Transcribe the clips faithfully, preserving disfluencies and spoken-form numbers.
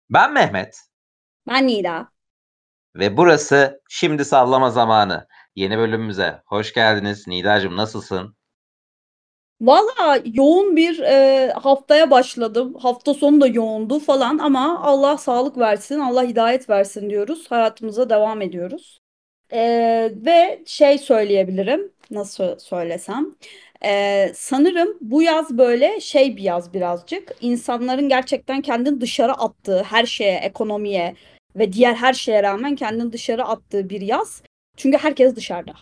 Ben Mehmet Ben Nida. ve burası Şimdi Sallama Zamanı. Yeni bölümümüze hoş geldiniz. Nidacığım nasılsın? Valla yoğun bir e, haftaya başladım. Hafta sonu da yoğundu falan ama Allah sağlık versin, Allah hidayet versin diyoruz. Hayatımıza devam ediyoruz. E, Ve şey söyleyebilirim, nasıl söylesem. E, sanırım bu yaz böyle şey bir yaz birazcık. İnsanların gerçekten kendini dışarı attığı her şeye, ekonomiye ve diğer her şeye rağmen kendini dışarı attığı bir yaz. Çünkü herkes dışarıda.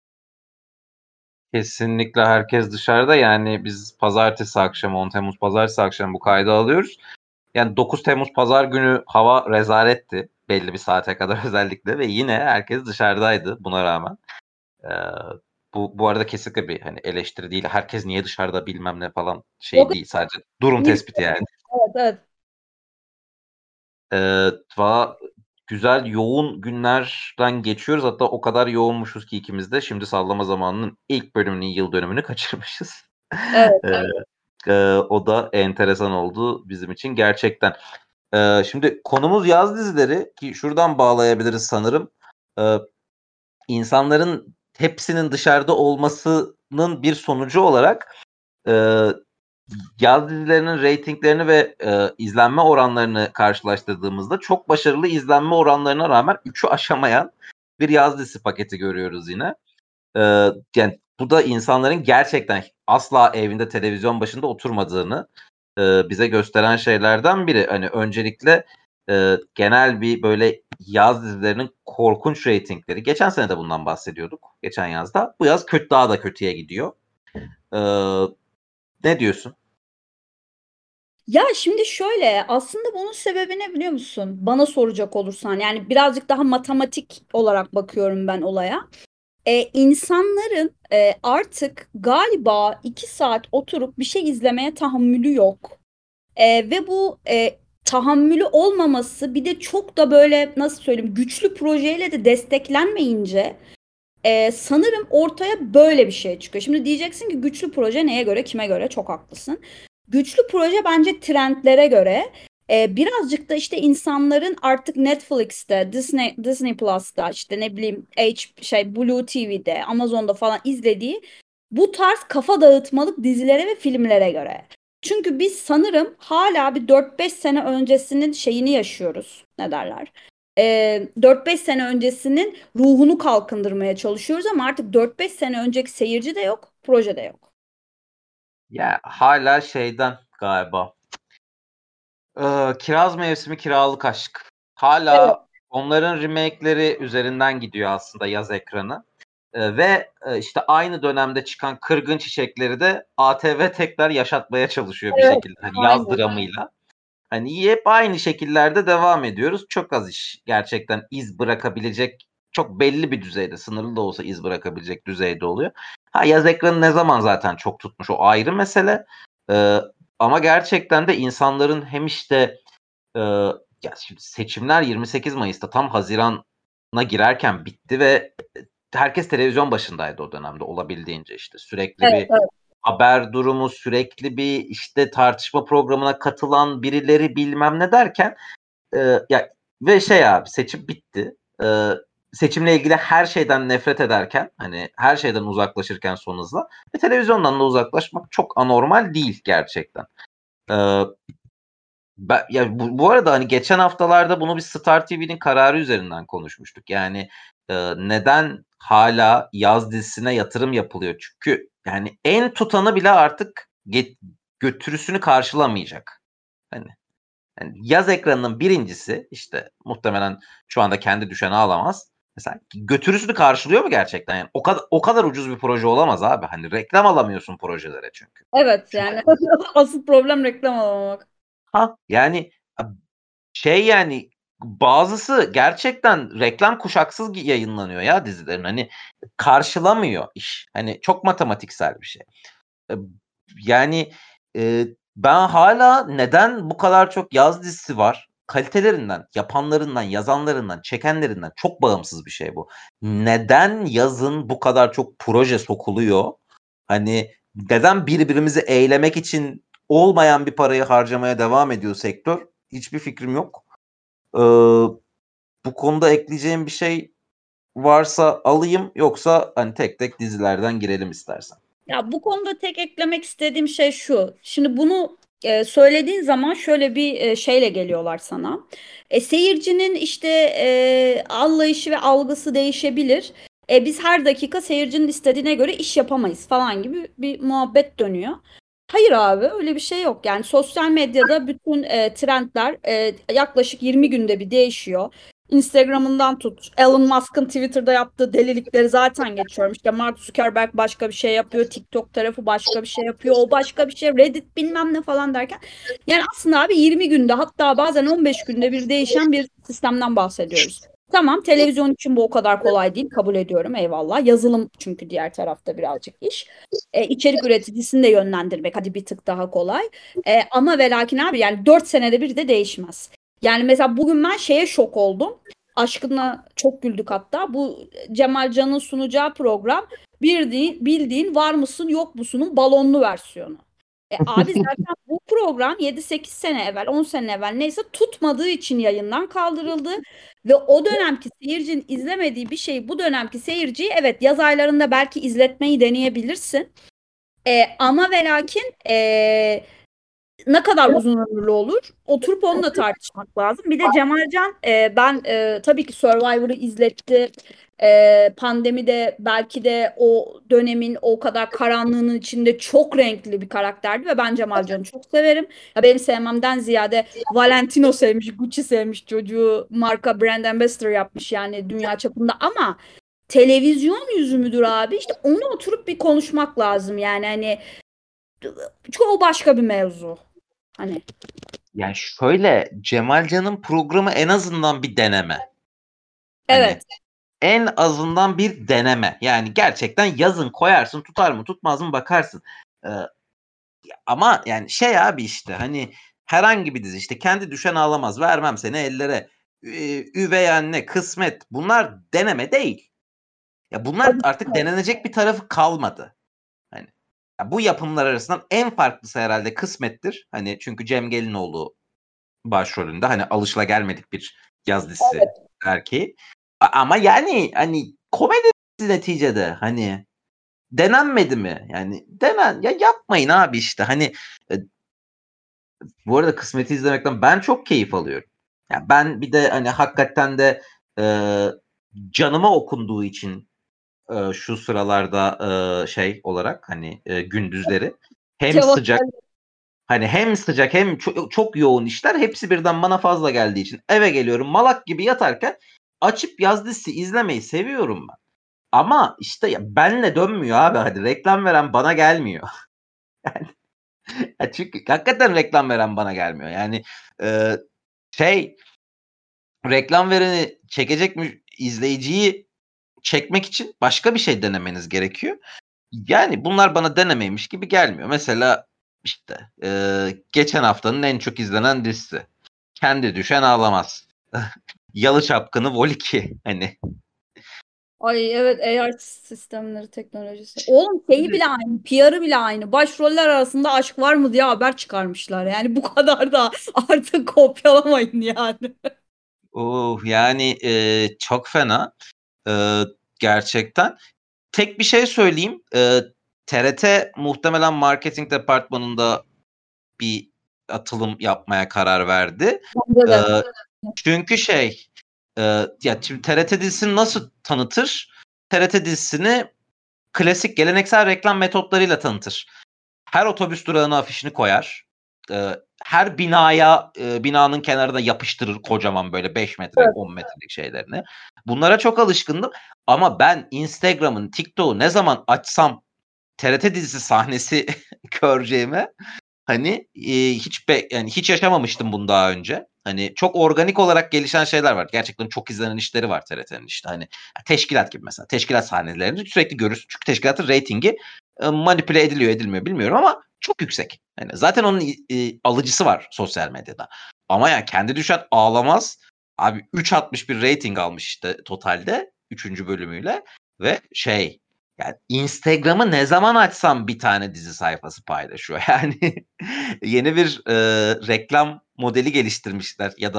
Kesinlikle herkes dışarıda. Yani biz pazartesi akşamı, on Temmuz pazartesi akşamı bu kaydı alıyoruz. Yani dokuz Temmuz pazar günü hava rezaletti. Belli bir saate kadar özellikle ve yine herkes dışarıdaydı buna rağmen. Ee, bu, bu arada kesinlikle bir hani eleştiri değil. Herkes niye dışarıda bilmem ne falan şey Yok, değil. Sadece durum değil. tespiti yani. Evet, evet. Eee, va güzel, yoğun günlerden geçiyoruz. Hatta o kadar yoğunmuşuz ki ikimiz de Şimdi Sallama Zamanı'nın ilk bölümünün yıl dönümünü kaçırmışız. Evet. Eee, eee, o da enteresan oldu bizim için gerçekten. Eee, şimdi konumuz yaz dizileri ki şuradan bağlayabiliriz sanırım. Eee, insanların hepsinin dışarıda olmasının bir sonucu olarak, eee yaz dizilerinin reytinglerini ve, eee, izlenme oranlarını karşılaştırdığımızda çok başarılı izlenme oranlarına rağmen üçü aşamayan bir yaz dizisi paketi görüyoruz yine. Eee, yani bu da insanların gerçekten asla evinde televizyon başında oturmadığını, eee, bize gösteren şeylerden biri. Hani öncelikle, eee, genel bir böyle yaz dizilerinin korkunç reytingleri. Geçen sene de bundan bahsediyorduk, geçen yazda. Bu yaz kötü daha da kötüye gidiyor. Eee, ne diyorsun? Ya şimdi şöyle aslında bunun sebebi ne biliyor musun? Bana soracak olursan yani birazcık daha matematik olarak bakıyorum ben olaya. Ee, insanların e, artık galiba iki saat oturup bir şey izlemeye tahammülü yok. Ee, ve bu e, tahammülü olmaması bir de çok da böyle nasıl söyleyeyim güçlü projeyle de desteklenmeyince e, sanırım ortaya böyle bir şey çıkıyor. Şimdi diyeceksin ki güçlü proje neye göre, kime göre? Çok haklısın. Güçlü proje bence trendlere göre e, birazcık da işte insanların artık Netflix'te, Disney Disney Plus'ta işte ne bileyim H şey Blue T V'de, Amazon'da falan izlediği bu tarz kafa dağıtmalık dizilere ve filmlere göre. Çünkü biz sanırım hala bir dört beş sene öncesinin şeyini yaşıyoruz. Ne derler? E, dört beş sene öncesinin ruhunu kalkındırmaya çalışıyoruz ama artık dört beş sene önceki seyirci de yok, proje de yok. Ya hala şeyden galiba. Eee, Kiraz Mevsimi Kiralık Aşk. Evet. Hala onların remake'leri üzerinden gidiyor aslında yaz ekranı. Eee, ve, eee, işte aynı dönemde çıkan Kırgın Çiçekleri de A T V tekrar yaşatmaya çalışıyor bir Evet, şekilde. Hani yaz aynen. dramıyla. Hani hep aynı şekillerde devam ediyoruz. Çok az iş gerçekten iz bırakabilecek, çok belli bir düzeyde, sınırlı da olsa iz bırakabilecek düzeyde oluyor. Ha, yaz ekranı ne zaman zaten çok tutmuş o ayrı mesele. Eee, ama gerçekten de insanların hem işte, eee, ya şimdi seçimler yirmi sekiz Mayıs'ta tam hazirana girerken bitti ve herkes televizyon başındaydı o dönemde olabildiğince işte. Sürekli Evet, bir evet. haber durumu, sürekli bir işte tartışma programına katılan birileri bilmem ne derken, eee, ya ve şey abi seçim bitti. Eee, seçimle ilgili her şeyden nefret ederken, hani her şeyden uzaklaşırken son hızla ve televizyondan da uzaklaşmak çok anormal değil gerçekten. Eee, ben ya bu bu arada, hani, geçen haftalarda bunu bir Star T V'nin kararı üzerinden konuşmuştuk. Yani, eee, neden hâlâ yaz dizisine yatırım yapılıyor? Çünkü, yani, en tutanı bile artık get götürüsünü karşılamayacak. Hani hani, yaz ekranının birincisi işte, muhtemelen şu anda kendi düşeni alamaz. Mesela götürüsünü karşılıyor mu gerçekten? Yani o kada o kadar ucuz bir proje olamaz abi. Hani, reklam alamıyorsun projelere çünkü. Evet Çünkü yani asıl problem reklam alamamak. Hah, yani, şey yani bazısı gerçekten reklam kuşaksız gi yayınlanıyor ya dizilerin. Hani karşılamıyor iş. Hani çok matematiksel bir şey. Eee, yani, eee, ben hâlâ neden bu kadar çok yaz dizisi var? Kalitelerinden, yapanlarından, yazanlarından, çekenlerinden çok bağımsız bir şey bu. Neden yazın bu kadar çok proje sokuluyor? Hani neden birbirimizi eğlemek için olmayan bir parayı harcamaya devam ediyor sektör? Hiçbir fikrim yok. Ee, bu konuda ekleyeceğim bir şey varsa alayım, yoksa hani tek tek dizilerden girelim istersen. Ya bu konuda tek eklemek istediğim şey şu. Şimdi bunu e, söylediğin zaman şöyle bir e, şeyle geliyorlar sana. E, seyircinin işte e, anlayışı ve algısı değişebilir. E, biz her dakika seyircinin istediğine göre iş yapamayız falan gibi bir muhabbet dönüyor. Hayır abi, öyle bir şey yok. Yani sosyal medyada bütün e, trendler e, yaklaşık yirmi günde bir değişiyor. Instagram'ından tut. Elon Musk'ın Twitter'da yaptığı delilikleri zaten geçiyorum. İşte Mark Zuckerberg başka bir şey yapıyor. TikTok tarafı başka bir şey yapıyor. O başka bir şey. Reddit bilmem ne falan derken. Yani aslında abi yirmi günde, hatta bazen on beş günde bir değişen bir sistemden bahsediyoruz. Tamam, televizyon için bu o kadar kolay değil. Kabul ediyorum, eyvallah. Yazılım çünkü diğer tarafta birazcık iş. E, içerik üreticisini de yönlendirmek hadi bir tık daha kolay. E, ama ve lakin abi yani dört senede bir de değişmez. Yani mesela bugün ben şeye şok oldum. Aşkına çok güldük hatta. Bu Cemal Can'ın sunacağı program bildiğin, bildiğin var mısın yok musunun balonlu versiyonu. E abi zaten bu program yedi sekiz sene evvel, on sene evvel neyse tutmadığı için yayından kaldırıldı. Ve o dönemki seyircinin izlemediği bir şeyi bu dönemki seyirciyi, evet, yaz aylarında belki izletmeyi deneyebilirsin. E, ama ve lakin e, ne kadar uzun ömürlü olur? Oturup onunla tartışmak lazım. Bir de Cemalcan e, ben e, tabii ki Survivor'ı izletti. E, pandemide belki de o dönemin o kadar karanlığının içinde çok renkli bir karakterdi ve ben Cemalcan'ı çok severim. Ya benim sevmemden ziyade Valentino sevmiş, Gucci sevmiş, çocuğu marka brand ambassador yapmış yani dünya çapında, ama televizyon yüzü müdür abi? İşte onu oturup bir konuşmak lazım yani, hani çoğu başka bir mevzu. Hani Yani şöyle, Cemal Can'ın programı en azından bir deneme. Hani evet. en azından bir deneme. Yani gerçekten yazın koyarsın, tutar mı tutmaz mı bakarsın. Ee, ama yani şey abi, işte hani herhangi bir dizi, işte Kendi Düşen Ağlamaz, Vermem Seni Ellere, Ü- Üvey Anne, Kısmet, bunlar deneme değil. Ya bunlar artık denenecek bir tarafı kalmadı. Hani ya bu yapımlar arasından en farklısı herhalde Kısmet'tir. Hani çünkü Cem Gelinoğlu başrolünde, hani alışılagelmedik bir yaz dizisi Evet. erkeği. A- ama yani hani komedi dizisi neticede, hani denenmedi mi? Yani denen, ya yapmayın abi işte hani e, bu arada Kısmet'i izlemekten ben çok keyif alıyorum. Ya ben bir de hani hakikaten de e, canıma okunduğu için e, şu sıralarda e, şey olarak, hani e, gündüzleri hem Cevap sıcak, hani hem sıcak hem çok, çok yoğun işler, hepsi birden bana fazla geldiği için eve geliyorum, malak gibi yatarken açıp yaz dizisi izlemeyi seviyorum ben. Ama işte ya benle dönmüyor abi, hadi reklam veren bana gelmiyor. Yani ya çünkü hakikaten reklam veren bana gelmiyor. Yani e, şey, reklam vereni çekecek mi izleyiciyi çekmek için başka bir şey denemeniz gerekiyor. Yani bunlar bana denemeymiş gibi gelmiyor. Mesela işte e, geçen haftanın en çok izlenen dizisi Kendi Düşen Ağlamaz. Yalı Çapkını Vol iki. Hani Ay evet, A R sistemleri teknolojisi. Oğlum şeyi bile aynı, P R'ı bile aynı. Başroller arasında aşk var mı diye haber çıkarmışlar. Yani bu kadar da artık kopyalamayın yani. oh, yani e, çok fena e, gerçekten. Tek bir şey söyleyeyim. E, T R T muhtemelen marketing departmanında bir atılım yapmaya karar verdi. Bence E, de. çünkü şey, e, ya şimdi T R T dizisini nasıl tanıtır? T R T dizisini klasik geleneksel reklam metotlarıyla tanıtır. Her otobüs durağına afişini koyar. Ee, her binaya, e, binanın kenarına yapıştırır kocaman, böyle beş metre, Evet. on metrelik şeylerini. Bunlara çok alışkındım. Ama ben Instagram'ın, TikTok'u ne zaman açsam T R T dizisi sahnesi göreceğime, hani e, hiç be, yani hiç yaşamamıştım bunu daha önce. Hani çok organik olarak gelişen şeyler var. Gerçekten çok izlenen işleri var T R T'nin, işte hani teşkilat gibi mesela. Teşkilat sahnelerini sürekli görürsün. Çünkü teşkilatın reytingi e, manipüle ediliyor edilmiyor bilmiyorum ama çok yüksek. Yani zaten onun e, alıcısı var sosyal medyada. Ama ya Kendi Düşen Ağlamaz abi üç virgül altmış bir rating almış işte totalde üçüncü bölümüyle ve şey, yani Instagram'ı ne zaman açsam bir tane dizi sayfası paylaşıyor. Yani yeni bir e, reklam modeli geliştirmişler ya da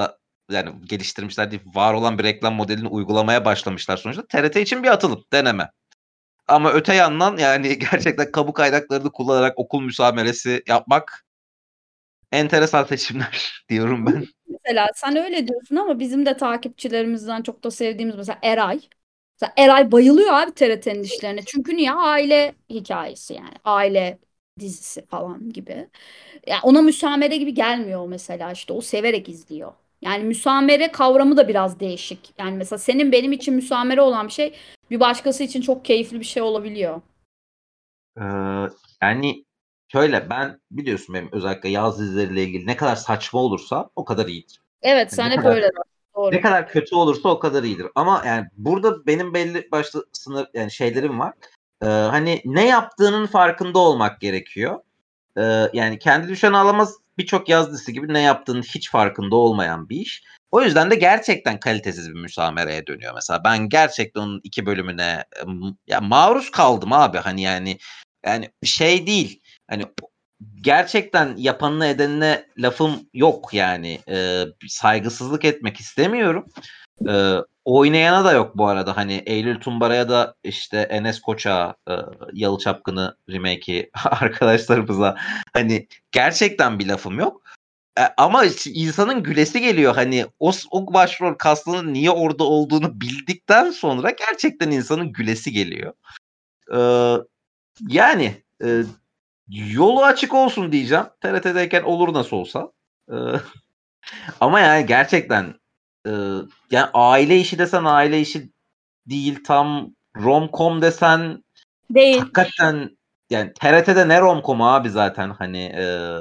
yani geliştirmişler değil, var olan bir reklam modelini uygulamaya başlamışlar sonuçta. T R T için bir atılım, deneme. Ama öte yandan yani gerçekten kamu kaynaklarını kullanarak okul müsameresi yapmak enteresan seçimler diyorum ben. Mesela sen öyle diyorsun ama bizim de takipçilerimizden çok da sevdiğimiz mesela Eray. Mesela Eray bayılıyor abi T R T'nin işlerine. Çünkü niye? Aile hikayesi yani. Aile dizisi falan gibi. Ya ona müsamere gibi gelmiyor o mesela işte. O severek izliyor. Yani müsamere kavramı da biraz değişik. Yani mesela senin benim için müsamere olan bir şey bir başkası için çok keyifli bir şey olabiliyor. Ee, yani şöyle, ben biliyorsun benim özellikle yaz dizileriyle ilgili ne kadar saçma olursa o kadar iyidir. Evet Yani sen ne hep kadar öyle. ne Doğru. kadar kötü olursa o kadar iyidir. Ama yani burada benim belli başlı sınır yani şeylerim var. Ee, hani ne yaptığının farkında olmak gerekiyor. Ee, yani kendi düşen ağlamaz birçok yaz dizisi gibi ne yaptığının hiç farkında olmayan bir iş. O yüzden de gerçekten kalitesiz bir müsamereye dönüyor mesela. Ben gerçekten onun iki bölümüne ya maruz kaldım abi. Hani yani yani şey değil. Hani gerçekten yapanına edenine lafım yok yani. Ee, saygısızlık etmek istemiyorum. Ee, oynayana da yok bu arada. Hani Eylül Tumbara'ya da işte Enes Koç'a, e, Yalı Çapkını remake'i arkadaşlarımıza hani gerçekten bir lafım yok. E, ama insanın gülesi geliyor. Hani o, o başrol kastının niye orada olduğunu bildikten sonra gerçekten insanın gülesi geliyor. Ee, yani e, yolu açık olsun diyeceğim. T R T'deyken olur nasıl olsa. Ee, ama yani gerçekten e, yani aile işi desen aile işi değil, tam rom-com desen Değil. hakikaten yani T R T'de ne rom-com abi zaten hani e,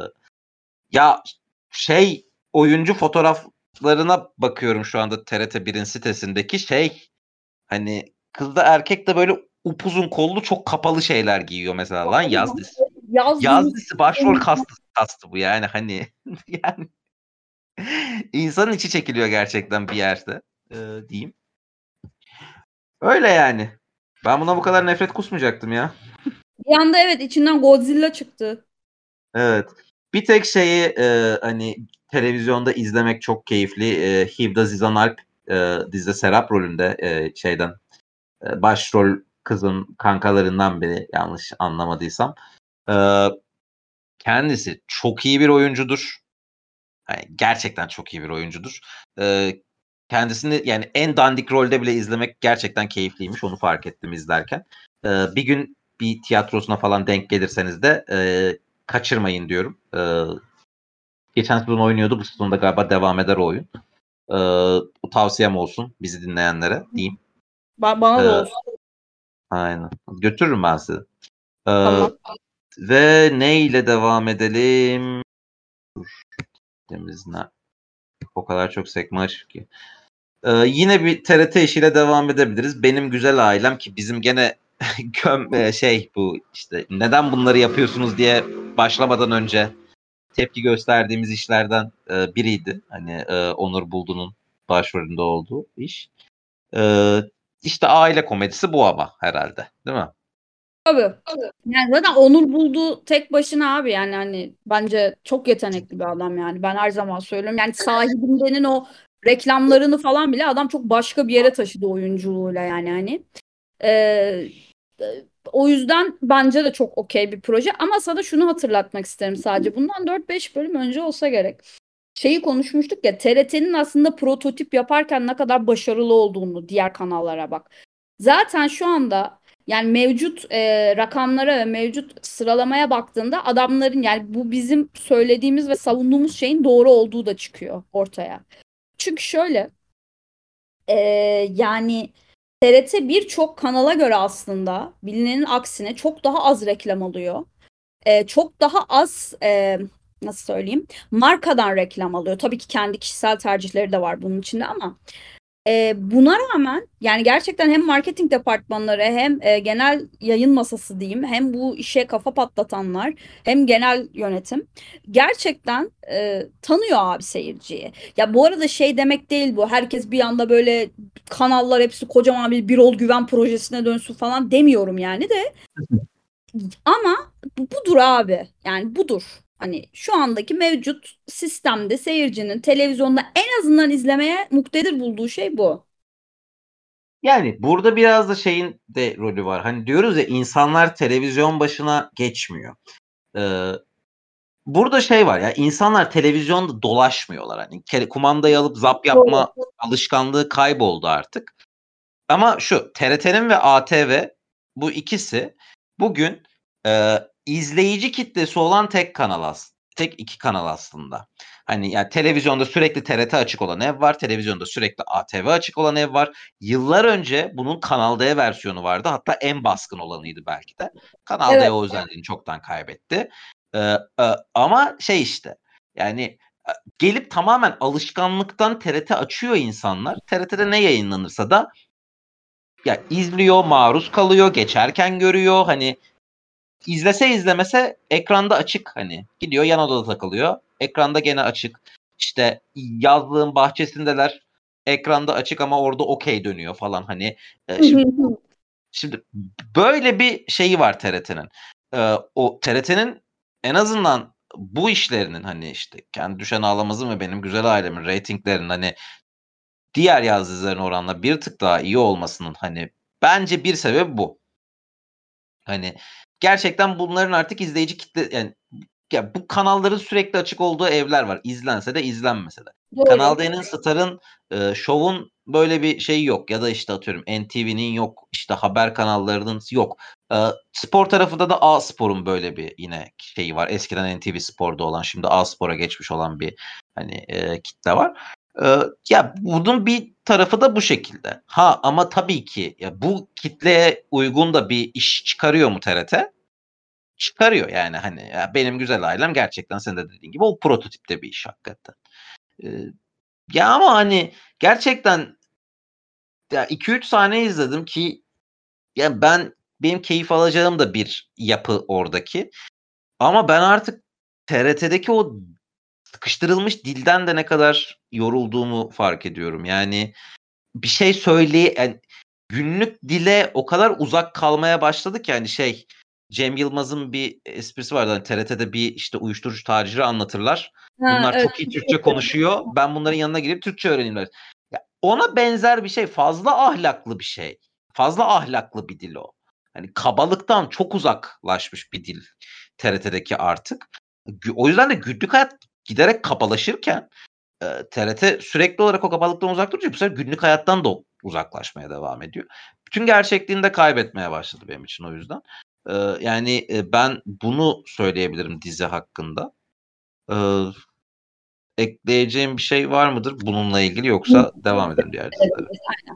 ya şey oyuncu fotoğraflarına bakıyorum şu anda T R T birin sitesindeki şey hani kız da erkek de böyle upuzun kollu çok kapalı şeyler giyiyor mesela lan yaz dizisi. Yaz Yaz dizisi. dizisi başrol kastı, kastı bu yani hani yani insanın içi çekiliyor gerçekten bir yerde e, diyeyim. Öyle yani. Ben buna bu kadar nefret kusmayacaktım ya. Bir anda evet içinden Godzilla çıktı. Evet. Bir tek şeyi e, hani televizyonda izlemek çok keyifli. E, Hivda Zizan Alp e, dizide Serap rolünde e, şeyden e, başrol kızın kankalarından biri yanlış anlamadıysam. E, kendisi çok iyi bir oyuncudur. Yani gerçekten çok iyi bir oyuncudur. E, kendisini yani en dandik rolde bile izlemek gerçekten keyifliymiş. Onu fark ettim izlerken. E, bir gün bir tiyatrosuna falan denk gelirseniz de e, kaçırmayın diyorum. E, geçen sezon oynuyordu. Bu sezonda galiba devam eder o oyun. E, tavsiyem olsun bizi dinleyenlere diyeyim. Ba- bana da E, olsun. aynen. Götürürüm ben sizi. E, Tamam. ve ne ile devam edelim? Dur. Temiz ne? O kadar çok sekme açık ki. Ee, yine bir T R T işiyle devam edebiliriz. Benim Güzel Ailem ki bizim gene göm e, şey bu işte neden bunları yapıyorsunuz diye başlamadan önce tepki gösterdiğimiz işlerden e, biriydi. Hani e, Onur Buldu'nun başrolünde olduğu iş. E, işte aile komedisi bu ama herhalde, değil mi? Tabii. Yani zaten Onur buldu tek başına abi yani hani bence çok yetenekli bir adam yani. Ben her zaman söylüyorum. Yani sahibindenin o reklamlarını falan bile adam çok başka bir yere taşıdı oyunculuğuyla yani hani. Ee, o yüzden bence de çok okey bir proje. Ama sana şunu hatırlatmak isterim sadece. Bundan dört beş bölüm önce olsa gerek. Şeyi konuşmuştuk ya T R T'nin aslında prototip yaparken ne kadar başarılı olduğunu diğer kanallara bak. Zaten şu anda yani mevcut e, rakamlara ve mevcut sıralamaya baktığında adamların yani bu bizim söylediğimiz ve savunduğumuz şeyin doğru olduğu da çıkıyor ortaya. Çünkü şöyle e, yani T R T birçok kanala göre aslında bilinenin aksine çok daha az reklam alıyor. E, çok daha az e, nasıl söyleyeyim markadan reklam alıyor. Tabii ki kendi kişisel tercihleri de var bunun içinde ama e, buna rağmen yani gerçekten hem marketing departmanları hem e, genel yayın masası diyeyim hem bu işe kafa patlatanlar hem genel yönetim gerçekten e, tanıyor abi seyirciyi. Ya bu arada şey demek değil bu. Herkes bir anda böyle kanallar hepsi kocaman bir Birol Güven projesine dönsün falan demiyorum yani de ama bu, budur abi. Yani budur. Hani şu andaki mevcut sistemde seyircinin televizyonda en azından izlemeye muktedir bulduğu şey bu. Yani burada biraz da şeyin de rolü var. Hani diyoruz ya, insanlar televizyon başına geçmiyor. Ee, burada şey var ya, insanlar televizyonda dolaşmıyorlar. Hani kere- kumandayı alıp zap yapma alışkanlığı kayboldu artık. Ama şu T R T'nin ve A T V, bu ikisi bugün e, izleyici kitlesi olan tek kanal aslında. Tek iki kanal aslında. Hani yani televizyonda sürekli T R T açık olan ev var. Televizyonda sürekli A T V açık olan ev var. Yıllar önce bunun Kanal D versiyonu vardı. Hatta en baskın olanıydı belki de. Kanal D Evet. o özelliğini çoktan kaybetti. Ee, e, ama şey işte, yani e, gelip tamamen alışkanlıktan T R T açıyor insanlar. T R T'de ne yayınlanırsa da ya izliyor, maruz kalıyor, geçerken görüyor. Hani izlese izlemese ekranda açık, hani gidiyor yan odada takılıyor. Ekranda gene açık. İşte yazlığın bahçesindeler. Ekranda açık ama orada okey dönüyor falan, hani. E, şimdi şimdi böyle bir şeyi var T R T'nin. E, o T R T'nin en azından bu işlerinin, hani işte Kendi Düşen Ağlamaz'ın ve Benim Güzel Ailem'in reytinglerinin hani diğer yaz dizilerine oranla bir tık daha iyi olmasının hani bence bir sebebi bu. Hani gerçekten bunların artık izleyici kitle, yani ya bu kanalların sürekli açık olduğu evler var. İzlense de izlenmese de. Kanal Doğru. D'nin, Star'ın, e, Show'un böyle bir şeyi yok. Ya da işte atıyorum N T V'nin yok. İşte haber kanallarının yok. E, spor tarafında da A Spor'un böyle bir yine şeyi var. Eskiden N T V Spor'da olan, şimdi A Spor'a geçmiş olan bir hani e, kitle var. E, ya bunun bir tarafı da bu şekilde. Ha ama tabii ki ya bu kitleye uygun da bir iş çıkarıyor mu T R T? Çıkarıyor yani, hani ya Benim Güzel Ailem gerçekten senin de dediğin gibi o prototipte bir iş hakikaten. Ee, ya ama hani gerçekten ya iki üç sahne izledim ki ya ben benim keyif alacağım da bir yapı oradaki. Ama ben artık T R T'deki o sıkıştırılmış dilden de ne kadar yorulduğumu fark ediyorum. Yani bir şey söyleye yani günlük dile o kadar uzak kalmaya başladı ki, hani şey, Cem Yılmaz'ın bir esprisi vardı. Hani T R T'de bir işte uyuşturucu taciri anlatırlar. Ha, Bunlar evet. çok iyi Türkçe konuşuyor. Ben bunların yanına girip Türkçe öğreneyim der. Ya ona benzer bir şey. Fazla ahlaklı bir şey. Fazla ahlaklı bir dil o. Hani kabalıktan çok uzaklaşmış bir dil T R T'deki artık. Gü- O yüzden de günlük hayat giderek kabalaşırken Eee, T R T sürekli olarak o kabalıktan uzak durunca bu sefer günlük hayattan da uzaklaşmaya devam ediyor. Bütün gerçekliğini de kaybetmeye başladı benim için o yüzden. Eee, yani, eee, ben bunu söyleyebilirim dizi hakkında. Eee, ekleyeceğim bir şey var mıdır bununla ilgili, yoksa devam edelim diğer dizilere?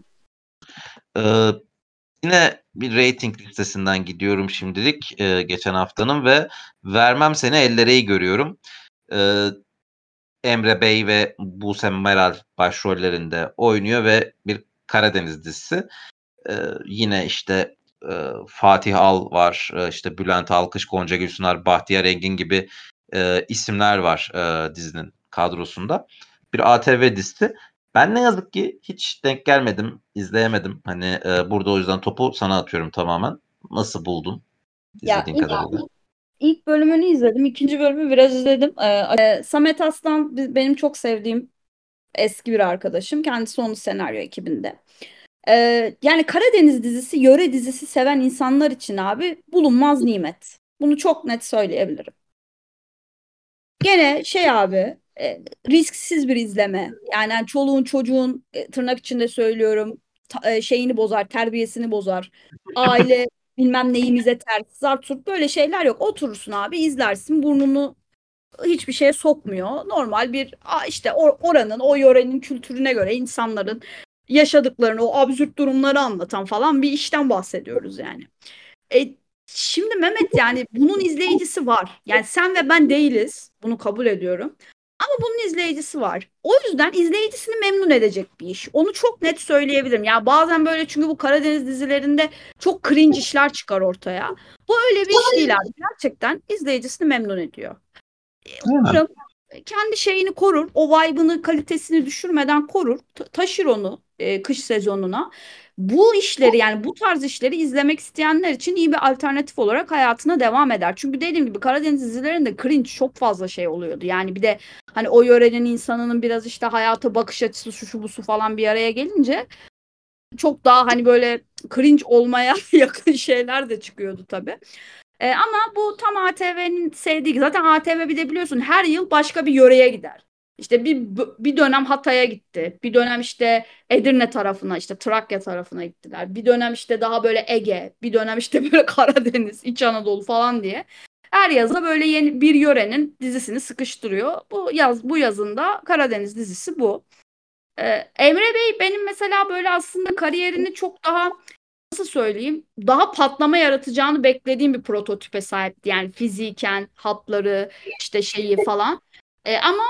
Eee, yine bir reyting listesinden gidiyorum şimdilik, eee, geçen haftanın ve Vermem Seni Ellere'yi görüyorum. Eee Emre Bey ve Buse Meral başrollerinde oynuyor ve bir Karadeniz dizisi. Ee, yine işte e, Fatih Al var, e, işte Bülent Alkış, Gonca Gülsüner, Bahtiyar Engin gibi e, isimler var e, dizinin kadrosunda. Bir A T V dizisi. Ben ne yazık ki hiç denk gelmedim, izleyemedim. Hani e, burada o yüzden topu sana atıyorum tamamen. Nasıl buldun Ya izlediğin ilk, kadarıyla? ilk bölümünü izledim. İkinci bölümü biraz izledim. Ee, e, Samet Aslan bi- benim çok sevdiğim eski bir arkadaşım. Kendisi onun senaryo ekibinde. Ee, yani Karadeniz dizisi, yöre dizisi seven insanlar için abi bulunmaz nimet. Bunu çok net söyleyebilirim. Gene şey abi, e, risksiz bir izleme. Yani hani çoluğun çocuğun e, tırnak içinde söylüyorum ta- e, şeyini bozar, terbiyesini bozar. Aile bilmem neyimize ters, zart surt böyle şeyler yok. Oturursun abi izlersin burnunu hiçbir şeye sokmuyor. Normal bir a, işte or- oranın o yörenin kültürüne göre insanların yaşadıklarını o absürt durumları anlatan falan bir işten bahsediyoruz yani. E, şimdi Mehmet yani bunun izleyicisi var. Yani sen ve ben değiliz. Bunu kabul ediyorum. Ama bunun izleyicisi var. O yüzden izleyicisini memnun edecek bir iş. Onu çok net söyleyebilirim. Ya bazen böyle çünkü bu Karadeniz dizilerinde çok cringe işler çıkar ortaya. Bu öyle bir iş değil abi. Gerçekten izleyicisini memnun ediyor. Aynen. Umarım kendi şeyini korur. O vibe'ını, kalitesini düşürmeden korur. ta- taşır onu e, kış sezonuna. Bu işleri yani bu tarz işleri izlemek isteyenler için iyi bir alternatif olarak hayatına devam eder. Çünkü dediğim gibi Karadeniz dizilerinde cringe çok fazla şey oluyordu. Yani bir de hani o yörenin insanının biraz işte hayata bakış açısı şu şu bu su falan bir araya gelince çok daha hani böyle cringe olmaya yakın şeyler de çıkıyordu tabii. E, ama bu tam A T V'nin sevdiği. Zaten A T V bir de biliyorsun her yıl başka bir yöreye gider. İşte bir bir dönem Hatay'a gitti. Bir dönem işte Edirne tarafına, işte Trakya tarafına gittiler. Bir dönem işte daha böyle Ege, bir dönem işte böyle Karadeniz, İç Anadolu falan diye. Her yazda böyle yeni bir yörenin dizisini sıkıştırıyor. Bu yaz bu yazında Karadeniz dizisi bu. Ee, Emre Bey benim mesela böyle aslında kariyerini çok daha nasıl söyleyeyim daha patlama yaratacağını beklediğim bir prototipe sahipti. Yani fiziken hatları işte şeyi falan. Ee, ama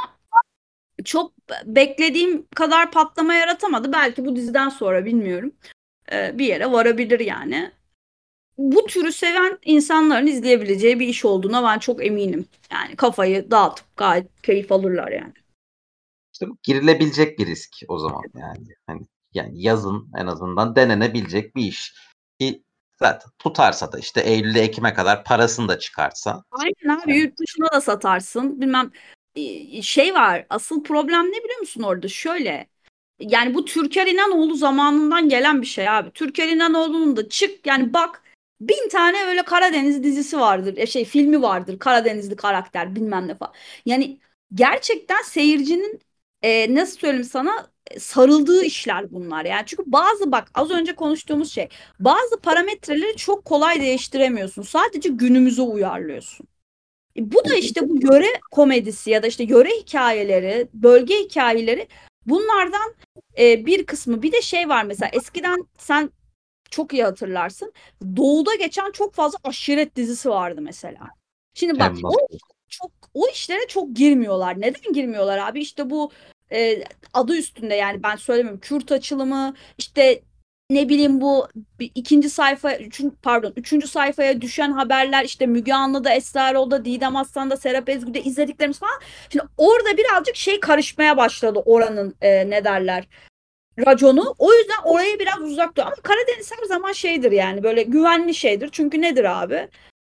çok beklediğim kadar patlama yaratamadı. Belki bu diziden sonra bilmiyorum. Ee, bir yere varabilir yani. Bu türü seven insanların izleyebileceği bir iş olduğuna ben çok eminim. Yani kafayı dağıtıp gayet keyif alırlar yani. İşte bu girilebilecek bir risk o zaman yani. Hani yani yazın en azından denenebilecek bir iş. Ki zaten tutarsa da işte Eylül'e Ekim'e kadar parasını da çıkartsa. Aynen abi Yani yurt dışına da satarsın. Bilmem e, şey var. Asıl problem ne biliyor musun orada? Şöyle. Yani bu Türker İnanoğlu zamanından gelen bir şey abi. Türker İnanoğlu'nun da çık yani bak bin tane öyle Karadeniz dizisi vardır. E şey filmi vardır. Karadenizli karakter bilmem ne falan. Yani gerçekten seyircinin e, nasıl söyleyeyim sana e, sarıldığı işler bunlar. Yani çünkü bazı bak az önce konuştuğumuz şey bazı parametreleri çok kolay değiştiremiyorsun. Sadece günümüze uyarlıyorsun. E, bu da işte bu yöre komedisi ya da işte yöre hikayeleri, bölge hikayeleri bunlardan e, bir kısmı. Bir de şey var mesela eskiden sen çok iyi hatırlarsın. Doğu'da geçen çok fazla aşiret dizisi vardı mesela. Şimdi bak hem o nasıl çok o işlere çok girmiyorlar. Neden girmiyorlar abi? İşte bu e, adı üstünde yani ben söylemiyorum. Kürt açılımı işte ne bileyim bu bir, ikinci sayfa üçün, pardon üçüncü sayfaya düşen haberler işte Müge Anlı'da, Esra Erol'da, Didem Aslan'da, Serap Ezgü'de izlediklerimiz falan. Şimdi orada birazcık şey karışmaya başladı oranın e, ne derler raconu. O yüzden oraya biraz uzak dur. Ama Karadeniz her zaman şeydir yani böyle güvenli şeydir. Çünkü nedir abi?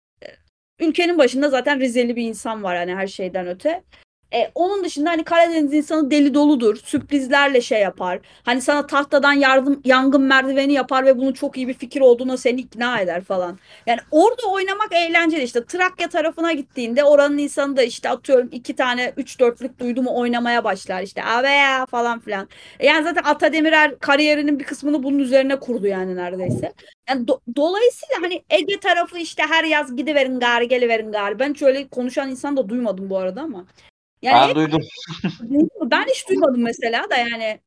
Ülkenin başında zaten Rizeli bir insan var hani her şeyden öte. E, onun dışında hani Karadeniz insanı deli doludur. Sürprizlerle şey yapar. Hani sana tahtadan yardım yangın merdiveni yapar ve bunun çok iyi bir fikir olduğuna seni ikna eder falan. Yani orada oynamak eğlenceli. İşte Trakya tarafına gittiğinde oranın insanı da işte atıyorum iki tane üç dörtlük duydu mu oynamaya başlar. İşte abi ya falan filan. E, yani zaten Ata Demirer kariyerinin bir kısmını bunun üzerine kurdu yani neredeyse. Yani do- dolayısıyla hani Ege tarafı işte her yaz gidiverin gari geliverin gari. Ben hiç öyle konuşan insan da duymadım bu arada ama. Yani ben hep duydum. ben hiç duymadım mesela da yani.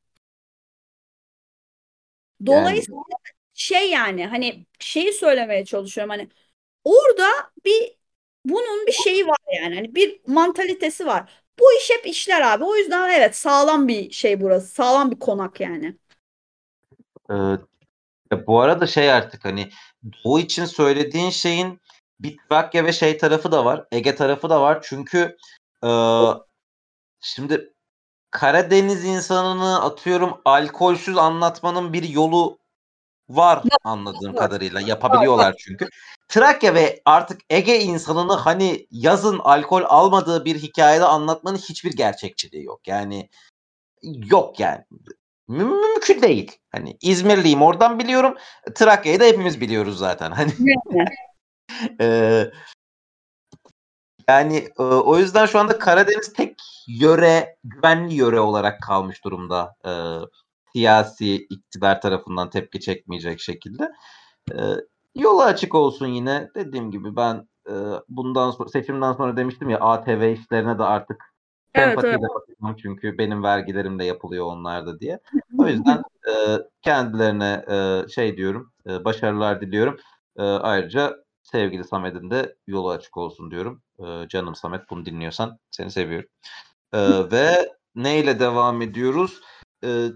Yani Dolayısıyla şey yani hani şeyi söylemeye çalışıyorum hani orada bir bunun bir şeyi var yani hani bir mantalitesi var. Bu iş hep işler abi. O yüzden evet sağlam bir şey burası. Sağlam bir konak yani. e, ya bu arada şey artık hani Doğu için söylediğin şeyin bir Trakya ve şey tarafı da var. Ege tarafı da var. Çünkü e, şimdi Karadeniz insanını atıyorum alkolsüz anlatmanın bir yolu var Var, anladığım var, kadarıyla. var, var. Yapabiliyorlar çünkü. Trakya ve artık Ege insanını hani yazın alkol almadığı bir hikâyede anlatmanın hiçbir gerçekçiliği yok. Yani yok yani. Mü mümkün değil. Hani İzmirliyim oradan biliyorum. Trakya'yı da hepimiz biliyoruz zaten. Hani Yani. eee Yani, ııı, o yüzden şu anda Karadeniz tek yöre, güvenli yöre olarak kalmış durumda, ııı, siyasi iktidar tarafından tepki çekmeyecek şekilde. Eee, yolu açık olsun yine. Dediğim gibi ben, ııı, bundan sonra seçimden sonra demiştim ya A T V işlerine de artık Evet, evet. sempatiyle bakacağım çünkü benim vergilerimle yapılıyor onlarda diye. O yüzden, ııı, kendilerine, ııı, şey diyorum, ııı, başarılar diliyorum. Iıı, ayrıca sevgili Samet'in de yolu açık olsun diyorum. Iıı, canım Samet bunu dinliyorsan seni seviyorum. Iıı, ve neyle devam ediyoruz? Iıı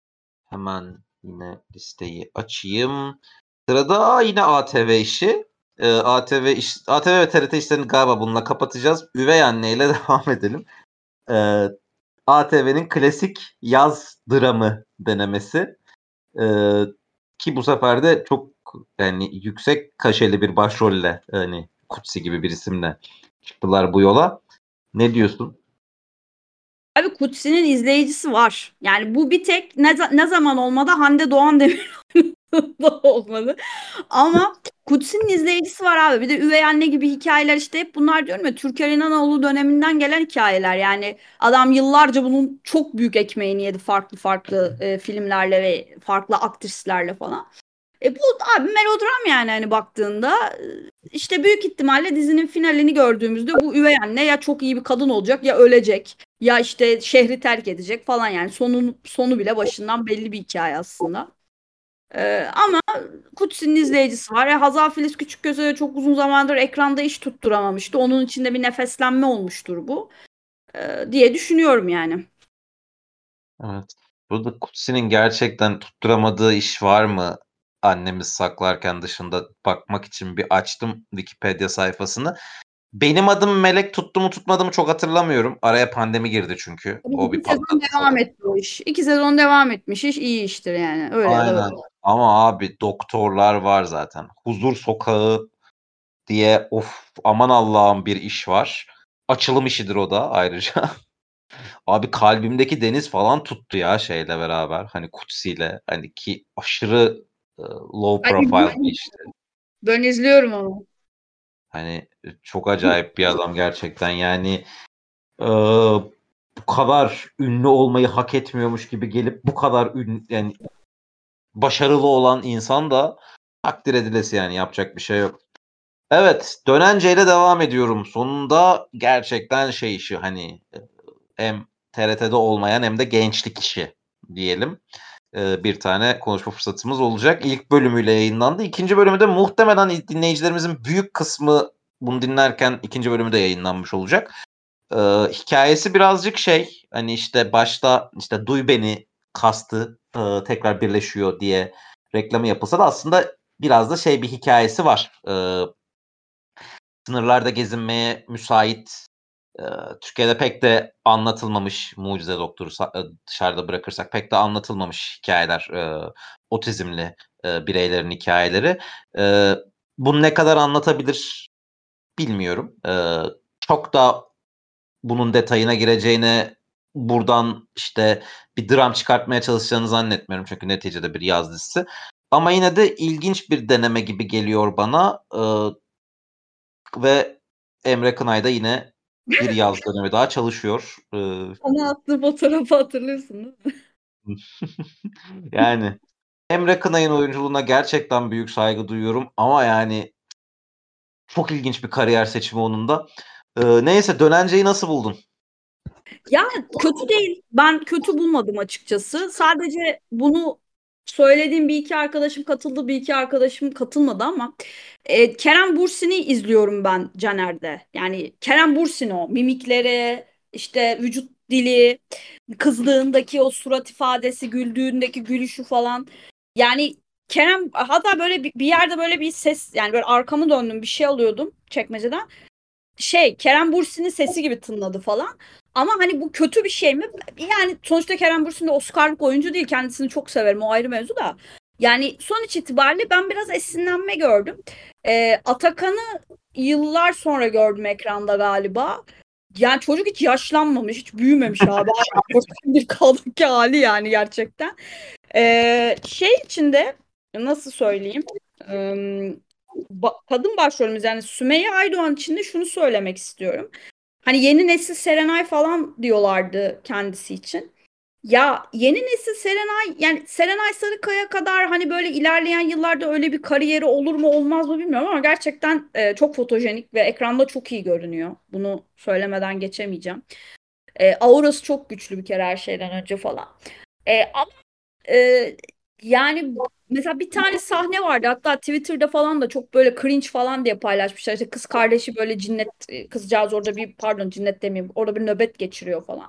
Hemen yine listeyi açayım. Sırada yine A T V işi. e, A T V iş, A T V ve T R T işlerini galiba bununla kapatacağız. Üvey Anne ile devam edelim. E, A T V'nin klasik yaz dramı denemesi. E, ki bu sefer de çok yani yüksek kaşeli bir başrolle, hani Kutsi gibi bir isimle çıktılar bu yola. Ne diyorsun? Abi Kutsi'nin izleyicisi var. Yani bu bir tek ne, ne zaman olmadı Hande Doğan Demirel'de olmadı. Ama Kutsi'nin izleyicisi var abi. Bir de Üvey Anne gibi hikayeler, işte hep bunlar diyorum ya, Türker İnanoğlu döneminden gelen hikayeler. Yani adam yıllarca bunun çok büyük ekmeğini yedi farklı farklı e, filmlerle ve farklı aktrislerle falan. E bu abi melodram yani, hani baktığında işte büyük ihtimalle dizinin finalini gördüğümüzde bu üvey anne ya çok iyi bir kadın olacak ya ölecek ya işte şehri terk edecek falan, yani sonun sonu bile başından belli bir hikaye aslında. E, ama Kutsi'nin izleyicisi var. E, Hazal Filiz Küçükgöz'e de çok uzun zamandır ekranda iş tutturamamıştı. Onun içinde bir nefeslenme olmuştur bu. E, diye düşünüyorum yani. Evet. Burada Kutsi'nin gerçekten tutturamadığı iş var mı? Annemiz saklarken dışında bakmak için bir açtım Wikipedia sayfasını. Benim adım Melek tuttu mu tutmadı mı çok hatırlamıyorum. Araya pandemi girdi çünkü. O bir İki sezon patladı devam falan. etti o iş. İki sezon devam etmiş iş, iyi iştir yani. Öyle ya da Aynen. böyle. Ama abi doktorlar var zaten. Huzur Sokağı diye, of aman Allah'ım, bir iş var. Açılım işidir o da ayrıca. Abi kalbimdeki deniz falan tuttu ya şeyle beraber. Hani Kutsi'yle. Hani ki aşırı e, low Ay, profile bir işti. ben izliyorum onu. Hani çok acayip bir adam gerçekten. Yani e, bu kadar ünlü olmayı hak etmiyormuş gibi gelip bu kadar ün, yani başarılı olan insan da takdir edilesi, yani yapacak bir şey yok. Evet, Dönence'yle devam ediyorum. Sonunda gerçekten şey işi, hani e, hem T R T'de olmayan hem de gençlik işi diyelim. Ee, bir tane konuşma fırsatımız olacak. İlk bölümüyle yayınlandı. İkinci bölümü de muhtemelen dinleyicilerimizin büyük kısmı bunu dinlerken ikinci bölümü de yayınlanmış olacak. Ee, hikayesi birazcık şey, hani işte başta işte Duy Beni kastı e, tekrar birleşiyor diye reklamı yapılsa da aslında biraz da şey bir hikayesi var. Ee, sınırlarda gezinmeye müsait, e, Türkiye'de pek de anlatılmamış, Mucize Doktor'u sa- e, dışarıda bırakırsak pek de anlatılmamış hikayeler, e, otizmli e, bireylerin hikayeleri. E, bunu ne kadar anlatabilir bilmiyorum. E, çok da bunun detayına gireceğine, buradan işte bir dram çıkartmaya çalışacağını zannetmiyorum. Çünkü neticede bir yaz dizisi. Ama yine de ilginç bir deneme gibi geliyor bana. E, ve Emre Kınay da yine bir yaz dönemi daha çalışıyor. Ee, Ana attığı fotoğrafı hatırlıyorsun değil mi? yani Emre Kınay'ın oyunculuğuna gerçekten büyük saygı duyuyorum ama yani çok ilginç bir kariyer seçimi onun da. Ee, neyse, Dönence'yi nasıl buldun? Ya kötü değil. Ben kötü bulmadım açıkçası. Sadece bunu söylediğim bir iki arkadaşım katıldı, bir iki arkadaşım katılmadı ama e, Kerem Bürsin'i izliyorum ben Caner'de. Yani Kerem Bürsin, o mimikleri, işte vücut dili, kızdığındaki o surat ifadesi, güldüğündeki gülüşü falan. Yani Kerem, hatta böyle bir, bir yerde böyle bir ses, yani böyle arkamı döndüm bir şey alıyordum çekmeceden. Şey, Kerem Bürsin'in sesi gibi tınladı falan. Ama hani bu kötü bir şey mi? Yani sonuçta Kerem Bürsin de Oscar'lık oyuncu değil. Kendisini çok severim, o ayrı mevzu da. Yani sonuç itibariyle ben biraz esinlenme gördüm. Ee, Atakan'ı yıllar sonra gördüm ekranda galiba. Yani çocuk hiç yaşlanmamış, hiç büyümemiş abi. Bir kalıpki hali yani gerçekten. Ee, şey içinde nasıl söyleyeyim? Ee, ba- kadın başrolümüz yani Sümeyye Aydoğan için de şunu söylemek istiyorum. Hani yeni nesil Serenay falan diyorlardı kendisi için. Ya yeni nesil Serenay, yani Serenay Sarıkaya kadar hani böyle ilerleyen yıllarda öyle bir kariyeri olur mu olmaz mı bilmiyorum ama gerçekten e, çok fotojenik ve ekranda çok iyi görünüyor. Bunu söylemeden geçemeyeceğim. E, aurası çok güçlü bir kere her şeyden önce falan. E, ee, yani mesela bir tane sahne vardı, hatta Twitter'da falan da çok böyle cringe falan diye paylaşmışlar. İşte kız kardeşi böyle cinnet, kızcağız orada bir, pardon cinnet demeyeyim, orada bir nöbet geçiriyor falan.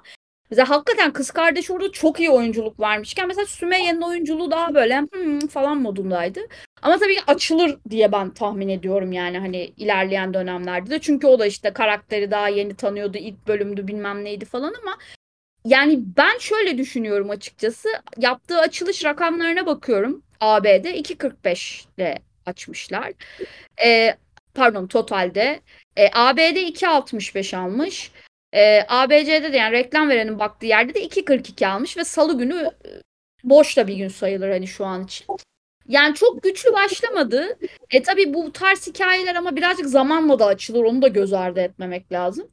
Mesela hakikaten kız kardeş orada çok iyi oyunculuk vermişken mesela Sümeyye'nin oyunculuğu daha böyle hmm falan modundaydı. Ama tabii ki açılır diye ben tahmin ediyorum yani hani ilerleyen dönemlerde de. Çünkü o da işte karakteri daha yeni tanıyordu. İlk bölümdü bilmem neydi falan ama yani ben şöyle düşünüyorum açıkçası. Yaptığı açılış rakamlarına bakıyorum. A B D iki kırk beş ile açmışlar. Ee, pardon totalde. Ee, A B D iki altmış beş almış. Ee, A B C'de de yani reklam verenin baktığı yerde de iki kırk iki almış ve Salı günü e, boş da bir gün sayılır hani şu an için. Yani çok güçlü başlamadı. E tabii bu tarz hikayeler ama birazcık zamanla da açılır. Onu da göz ardı etmemek lazım.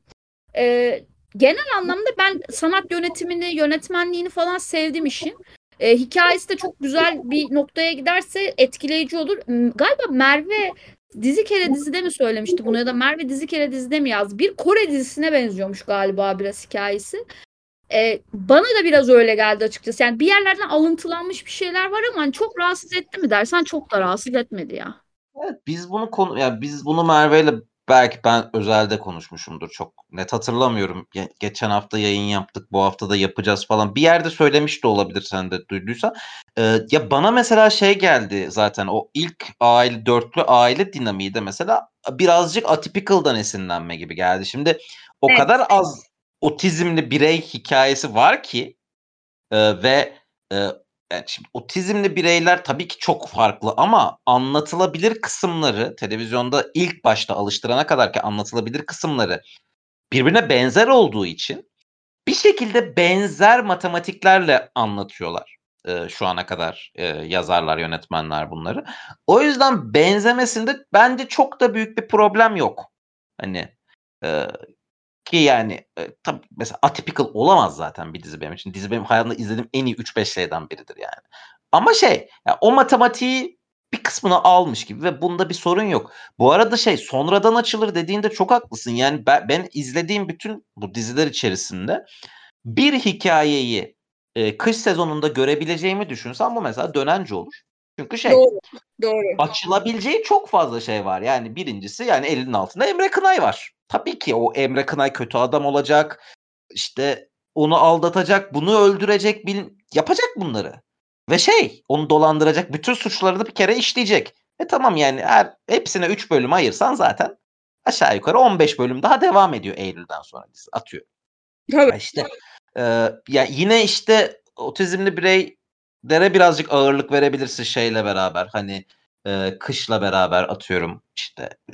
E, genel anlamda ben sanat yönetimini, yönetmenliğini falan sevdiğim işin. E, hikayesi de çok güzel bir noktaya giderse etkileyici olur. M- Galiba Merve dizi kere dizide mi söylemişti bunu ya da Merve dizi kere dizide mi yazdı? Bir Kore dizisine benziyormuş galiba biraz hikayesi. E, bana da biraz öyle geldi açıkçası. Yani bir yerlerden alıntılanmış bir şeyler var ama hani çok rahatsız etti mi dersen çok da rahatsız etmedi ya. Evet, biz bunu konu ya biz bunu Merve'yle belki ben özelde konuşmuşumdur. Çok net hatırlamıyorum. Ge- geçen hafta yayın yaptık. Bu hafta da yapacağız falan. Bir yerde söylemiş de olabilir sen de duyduysan. Ee, ya bana mesela şey geldi zaten o ilk aile dörtlü aile dinamiği de mesela birazcık Atypical'dan esinlenme gibi geldi. Şimdi o Evet. kadar az otizmli birey hikayesi var ki e, ve e, yani şimdi otizmli bireyler tabii ki çok farklı ama anlatılabilir kısımları televizyonda ilk başta alıştırana kadar ki anlatılabilir kısımları birbirine benzer olduğu için bir şekilde benzer matematiklerle anlatıyorlar. E, şu ana kadar e, yazarlar, yönetmenler bunları. O yüzden benzemesinde bence çok da büyük bir problem yok. Hani e, ki yani e, tabii mesela Atypical olamaz zaten bir dizi benim için. Dizi benim hayatımda izlediğim en iyi üç beş şeyden biridir yani. Ama şey ya o matematiği bir kısmını almış gibi ve bunda bir sorun yok. Bu arada şey sonradan açılır dediğinde çok haklısın. Yani ben, ben izlediğim bütün bu diziler içerisinde bir hikayeyi e, kış sezonunda görebileceğimi düşünsem bu mesela Dönence olur. Çünkü şey Doğru. Doğru. açılabileceği çok fazla şey var. Yani birincisi yani elinin altında Emre Kınay var. Tabii ki o Emre Kınay kötü adam olacak. İşte onu aldatacak, bunu öldürecek, bil yapacak bunları. Ve şey, onu dolandıracak, bütün suçları da bir kere işleyecek. E tamam yani her hepsine üç bölüm ayırsan zaten aşağı yukarı on beş bölüm daha devam ediyor Eylül'den sonra dizi atıyor. Tabii. Ya işte e, ya yine işte otizmli bireylere birazcık ağırlık verebilirsin şeyle beraber. Hani e, kışla beraber atıyorum işte e,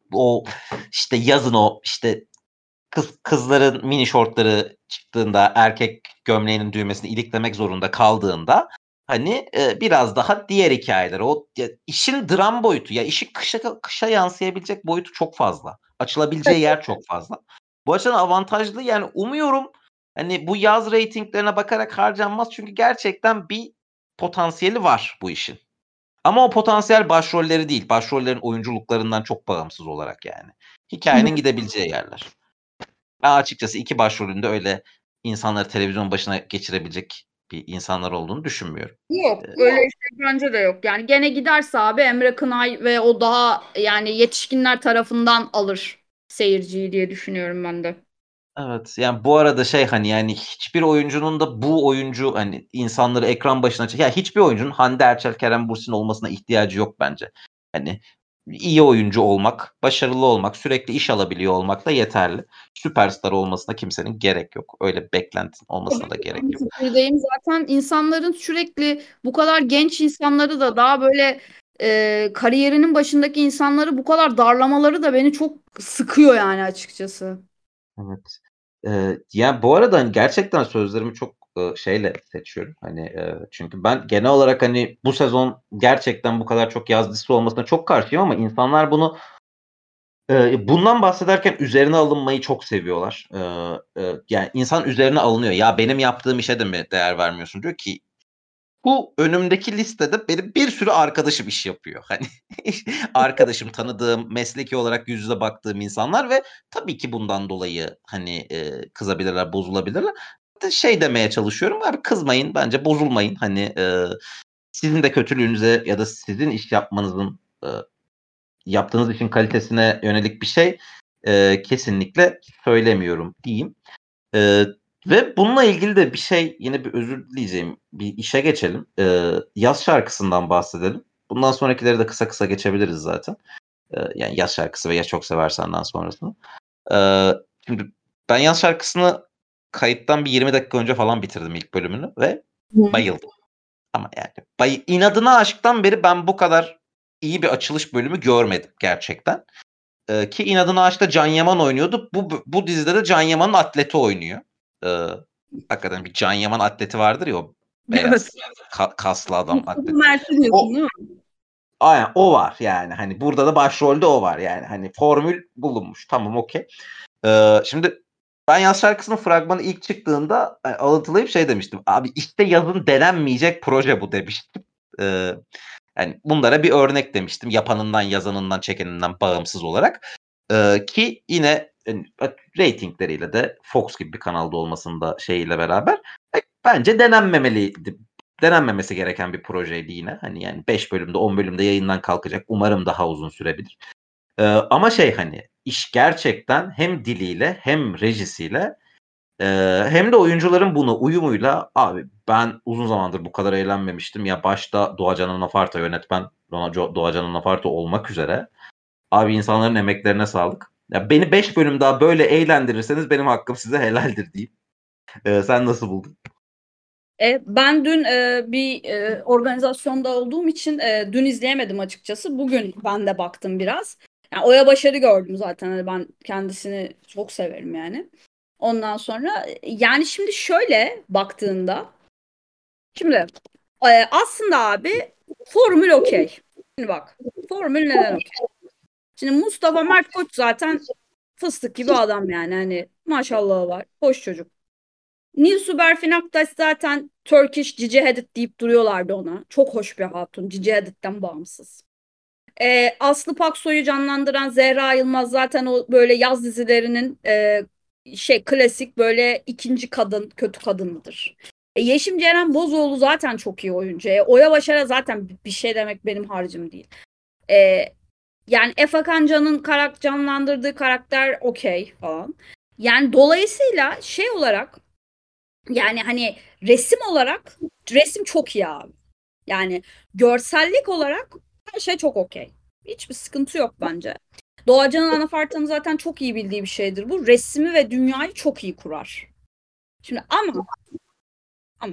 o işte yazın o işte kız kızların mini şortları çıktığında erkek gömleğinin düğmesini iliklemek zorunda kaldığında hani e, biraz daha diğer hikayeler o ya, işin dram boyutu ya işin kışa kışa yansıyabilecek boyutu çok fazla. Açılabileceği yer çok fazla. Bu açıdan avantajlı yani umuyorum hani bu yaz reytinglerine bakarak harcanmaz çünkü gerçekten bir potansiyeli var bu işin. Ama o potansiyel başrolleri değil. Başrollerin oyunculuklarından çok bağımsız olarak yani. Hı hı. Hikayenin gidebileceği yerler. Ben açıkçası iki başrolünde öyle insanları televizyon başına geçirebilecek bir insanlar olduğunu düşünmüyorum. Yok, Eee, öyle şey bence de yok. Yani gene giderse abi Emre Kınay ve o daha yani yetişkinler tarafından alır seyirciyi diye düşünüyorum ben de. evet, yani bu arada şey hani yani hiçbir oyuncunun da bu oyuncu hani insanları ekran başına çek ya hiçbir oyuncunun Hande Erçel, Kerem Bürsin olmasına ihtiyacı yok bence. Hani iyi oyuncu olmak, başarılı olmak, sürekli iş alabiliyor olmak da yeterli. Süperstar olmasına kimsenin gerek yok. Öyle beklentin olmasına da gerek Aynı yok. fikirdeyim. Zaten insanların sürekli bu kadar genç insanları da daha böyle e, kariyerinin başındaki insanları bu kadar darlamaları da beni çok sıkıyor yani açıkçası. Evet. Eee, ya, bu arada, hani, gerçekten sözlerimi çok, ııı, şeyle seçiyorum. Hani, eee, çünkü ben genel olarak, hani, bu sezon gerçekten bu kadar çok yaz dizisi olmasına çok karşıyım ama insanlar bunu, eee, bundan bahsederken üzerine alınmayı çok seviyorlar. Eee, eee, yani, insan üzerine alınıyor. "Ya, benim yaptığım işe de mi değer vermiyorsun?" diyor ki bu önümdeki listede benim bir sürü arkadaşım iş yapıyor. Hani arkadaşım, tanıdığım, mesleki olarak yüz yüze baktığım insanlar ve tabii ki bundan dolayı, hani, eee, kızabilirler, bozulabilirler. De şey demeye çalışıyorum, abi kızmayın, bence bozulmayın. Hani, eee, sizin de kötülüğünüze ya da sizin iş yapmanızın, ııı, yaptığınız işin kalitesine yönelik bir şey, eee, kesinlikle söylemiyorum diyeyim. Eee, Ve bununla ilgili de bir şey, yine bir özür dileyeceğim bir işe geçelim. Ee, Yaz şarkısından bahsedelim. Bundan sonrakileri de kısa kısa geçebiliriz zaten. Ee, yani Yaz şarkısı ve Ya Çok Seversenden sonrasını. Ee, şimdi ben Yaz şarkısını kayıttan bir yirmi dakika önce falan bitirdim ilk bölümünü ve bayıldım. Ama yani bay inadına aşktan beri ben bu kadar iyi bir açılış bölümü görmedim gerçekten. Ee, ki inadına aşkta Can Yaman oynuyordu. Bu bu dizide de Can Yaman'ın atleti oynuyor. Ee, hakikaten bir Can Yaman atleti vardır ya, o beyaz Evet. ka- kaslı adam atleti. Mert'i diyorsun değil mi? Aynen o var yani. Hani burada da başrolde o var yani. Hani formül bulunmuş. Tamam, okey. Ee, şimdi ben Yaz şarkısının fragmanı ilk çıktığında yani alıntılayıp şey demiştim. Abi işte yazın denenmeyecek proje bu demiştim. Ee, yani bunlara bir örnek demiştim. Yapanından, yazanından, çekeninden bağımsız olarak. Ee, ki yine yani, reytingleriyle de Fox gibi bir kanalda olmasında şeyiyle beraber e, bence denenmemeliydi. Denenmemesi gereken bir projeydi yine. Hani yani beş bölümde, on bölümde yayından kalkacak. Umarım daha uzun sürebilir. Ee, ama şey, hani iş gerçekten hem diliyle hem rejisiyle e, hem de oyuncuların buna uyumuyla, abi ben uzun zamandır bu kadar eğlenmemiştim. Ya başta Doğacan Anafarta yönetmen, Doğacan Anafarta olmak üzere. Abi insanların emeklerine sağlık. Ya beni beş bölüm daha böyle eğlendirirseniz benim hakkım size helaldir diyeyim. Ee, sen nasıl buldun? E, ben dün e, bir e, organizasyonda olduğum için e, dün izleyemedim açıkçası. Bugün ben de baktım biraz. Yani Oya Başar'ı gördüm zaten. Hani ben kendisini çok severim yani. Ondan sonra yani şimdi şöyle baktığında şimdi e, aslında abi formül okey. Şimdi bak, formül neden okey? Şimdi Mustafa Mert Koç zaten fıstık gibi adam yani, hani maşallahı var. Hoş çocuk. Nilsu Berfin Aktaş zaten Turkish Cici Hadid deyip duruyorlardı ona. Çok hoş bir hatun. Cici Hadid'den bağımsız. Ee, Aslı Paksoy'u canlandıran Zehra Yılmaz zaten o böyle yaz dizilerinin e, şey klasik böyle ikinci kadın, kötü kadınıdır. E, Yeşim Ceren Bozoğlu zaten çok iyi oyuncu. E, Oya Başar'a zaten bir şey demek benim harcım değil. E, Yani Efe Kancan'ın karak canlandırdığı karakter okey falan. Yani dolayısıyla şey olarak, yani hani resim olarak resim çok iyi abi. Yani görsellik olarak her şey çok okey. Hiçbir sıkıntı yok bence. Doğacan'ın Anafarta'nın zaten çok iyi bildiği bir şeydir bu. Resmi ve dünyayı çok iyi kurar. Şimdi ama ama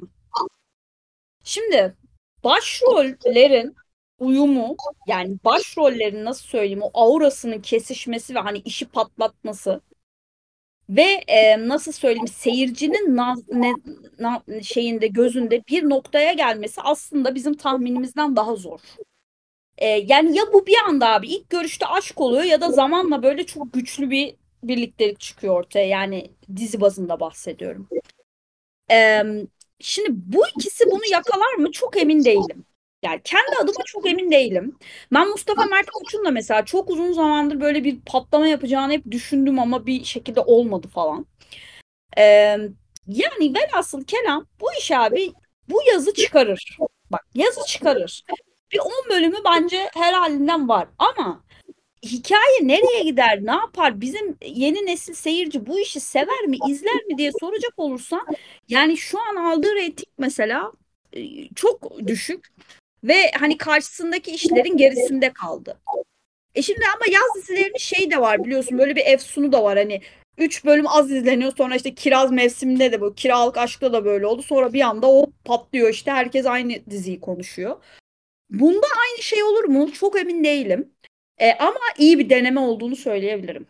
şimdi başrollerin uyumu, yani başrollerin nasıl söyleyeyim, o aurasının kesişmesi ve hani işi patlatması ve e, nasıl söyleyeyim, seyircinin naz, ne, na, şeyinde gözünde bir noktaya gelmesi aslında bizim tahminimizden daha zor. E, yani ya bu bir anda abi ilk görüşte aşk oluyor ya da zamanla böyle çok güçlü bir birliktelik çıkıyor ortaya. Yani dizi bazında bahsediyorum. E, Şimdi bu ikisi bunu yakalar mı çok emin değilim. Yani kendi adıma çok emin değilim. Ben Mustafa Mert Koç'un da mesela çok uzun zamandır böyle bir patlama yapacağını hep düşündüm ama bir şekilde olmadı falan. Ee, Yani velhasıl kelam bu iş abi bu yazı çıkarır. Bak, yazı çıkarır. Bir on bölümü bence her halinden var ama hikaye nereye gider, ne yapar, bizim yeni nesil seyirci bu işi sever mi, izler mi diye soracak olursa, yani şu an aldığı reyting mesela e, çok düşük ve hani karşısındaki işlerin gerisinde kaldı. E şimdi ama yaz dizilerinin şey de var biliyorsun, böyle bir efsunu da var, hani üç bölüm az izleniyor, sonra işte Kiraz Mevsimi'nde de, bu Kiralık Aşk'ta da böyle oldu, sonra bir anda o patlıyor, işte herkes aynı diziyi konuşuyor. Bunda aynı şey olur mu? Çok emin değilim. E, ama iyi bir deneme olduğunu söyleyebilirim.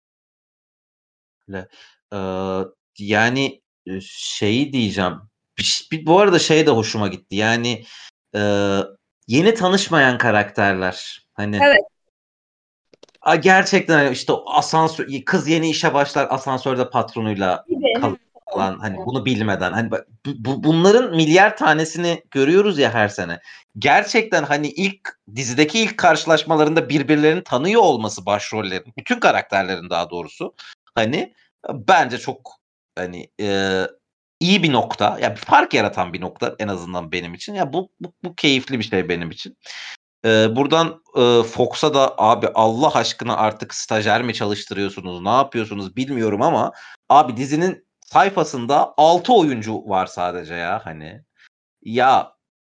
Öyle. Ee, yani e, şeyi diyeceğim. Bir, bir- bu arada şey de hoşuma gitti. Yani e, yeni tanışmayan karakterler. Hani Evet. a, gerçekten hani işte o asansör, kız yeni işe başlar, asansörde patronuyla Gibi. kalır falan, hani bunu bilmeden, hani bak, bu, bu- bunların milyar tanesini görüyoruz ya her sene. Gerçekten hani ilk dizideki ilk karşılaşmalarında birbirlerini tanıyor olması başrollerin, bütün karakterlerin daha doğrusu, hani bence çok hani e, iyi bir nokta. Ya bir fark yaratan bir nokta en azından benim için. Ya bu bu, bu keyifli bir şey benim için. Eee, buradan, ııı, Fox'a da abi Allah aşkına artık stajyer mi çalıştırıyorsunuz, ne yapıyorsunuz bilmiyorum ama abi dizinin sayfasında altı oyuncu var sadece ya hani. Ya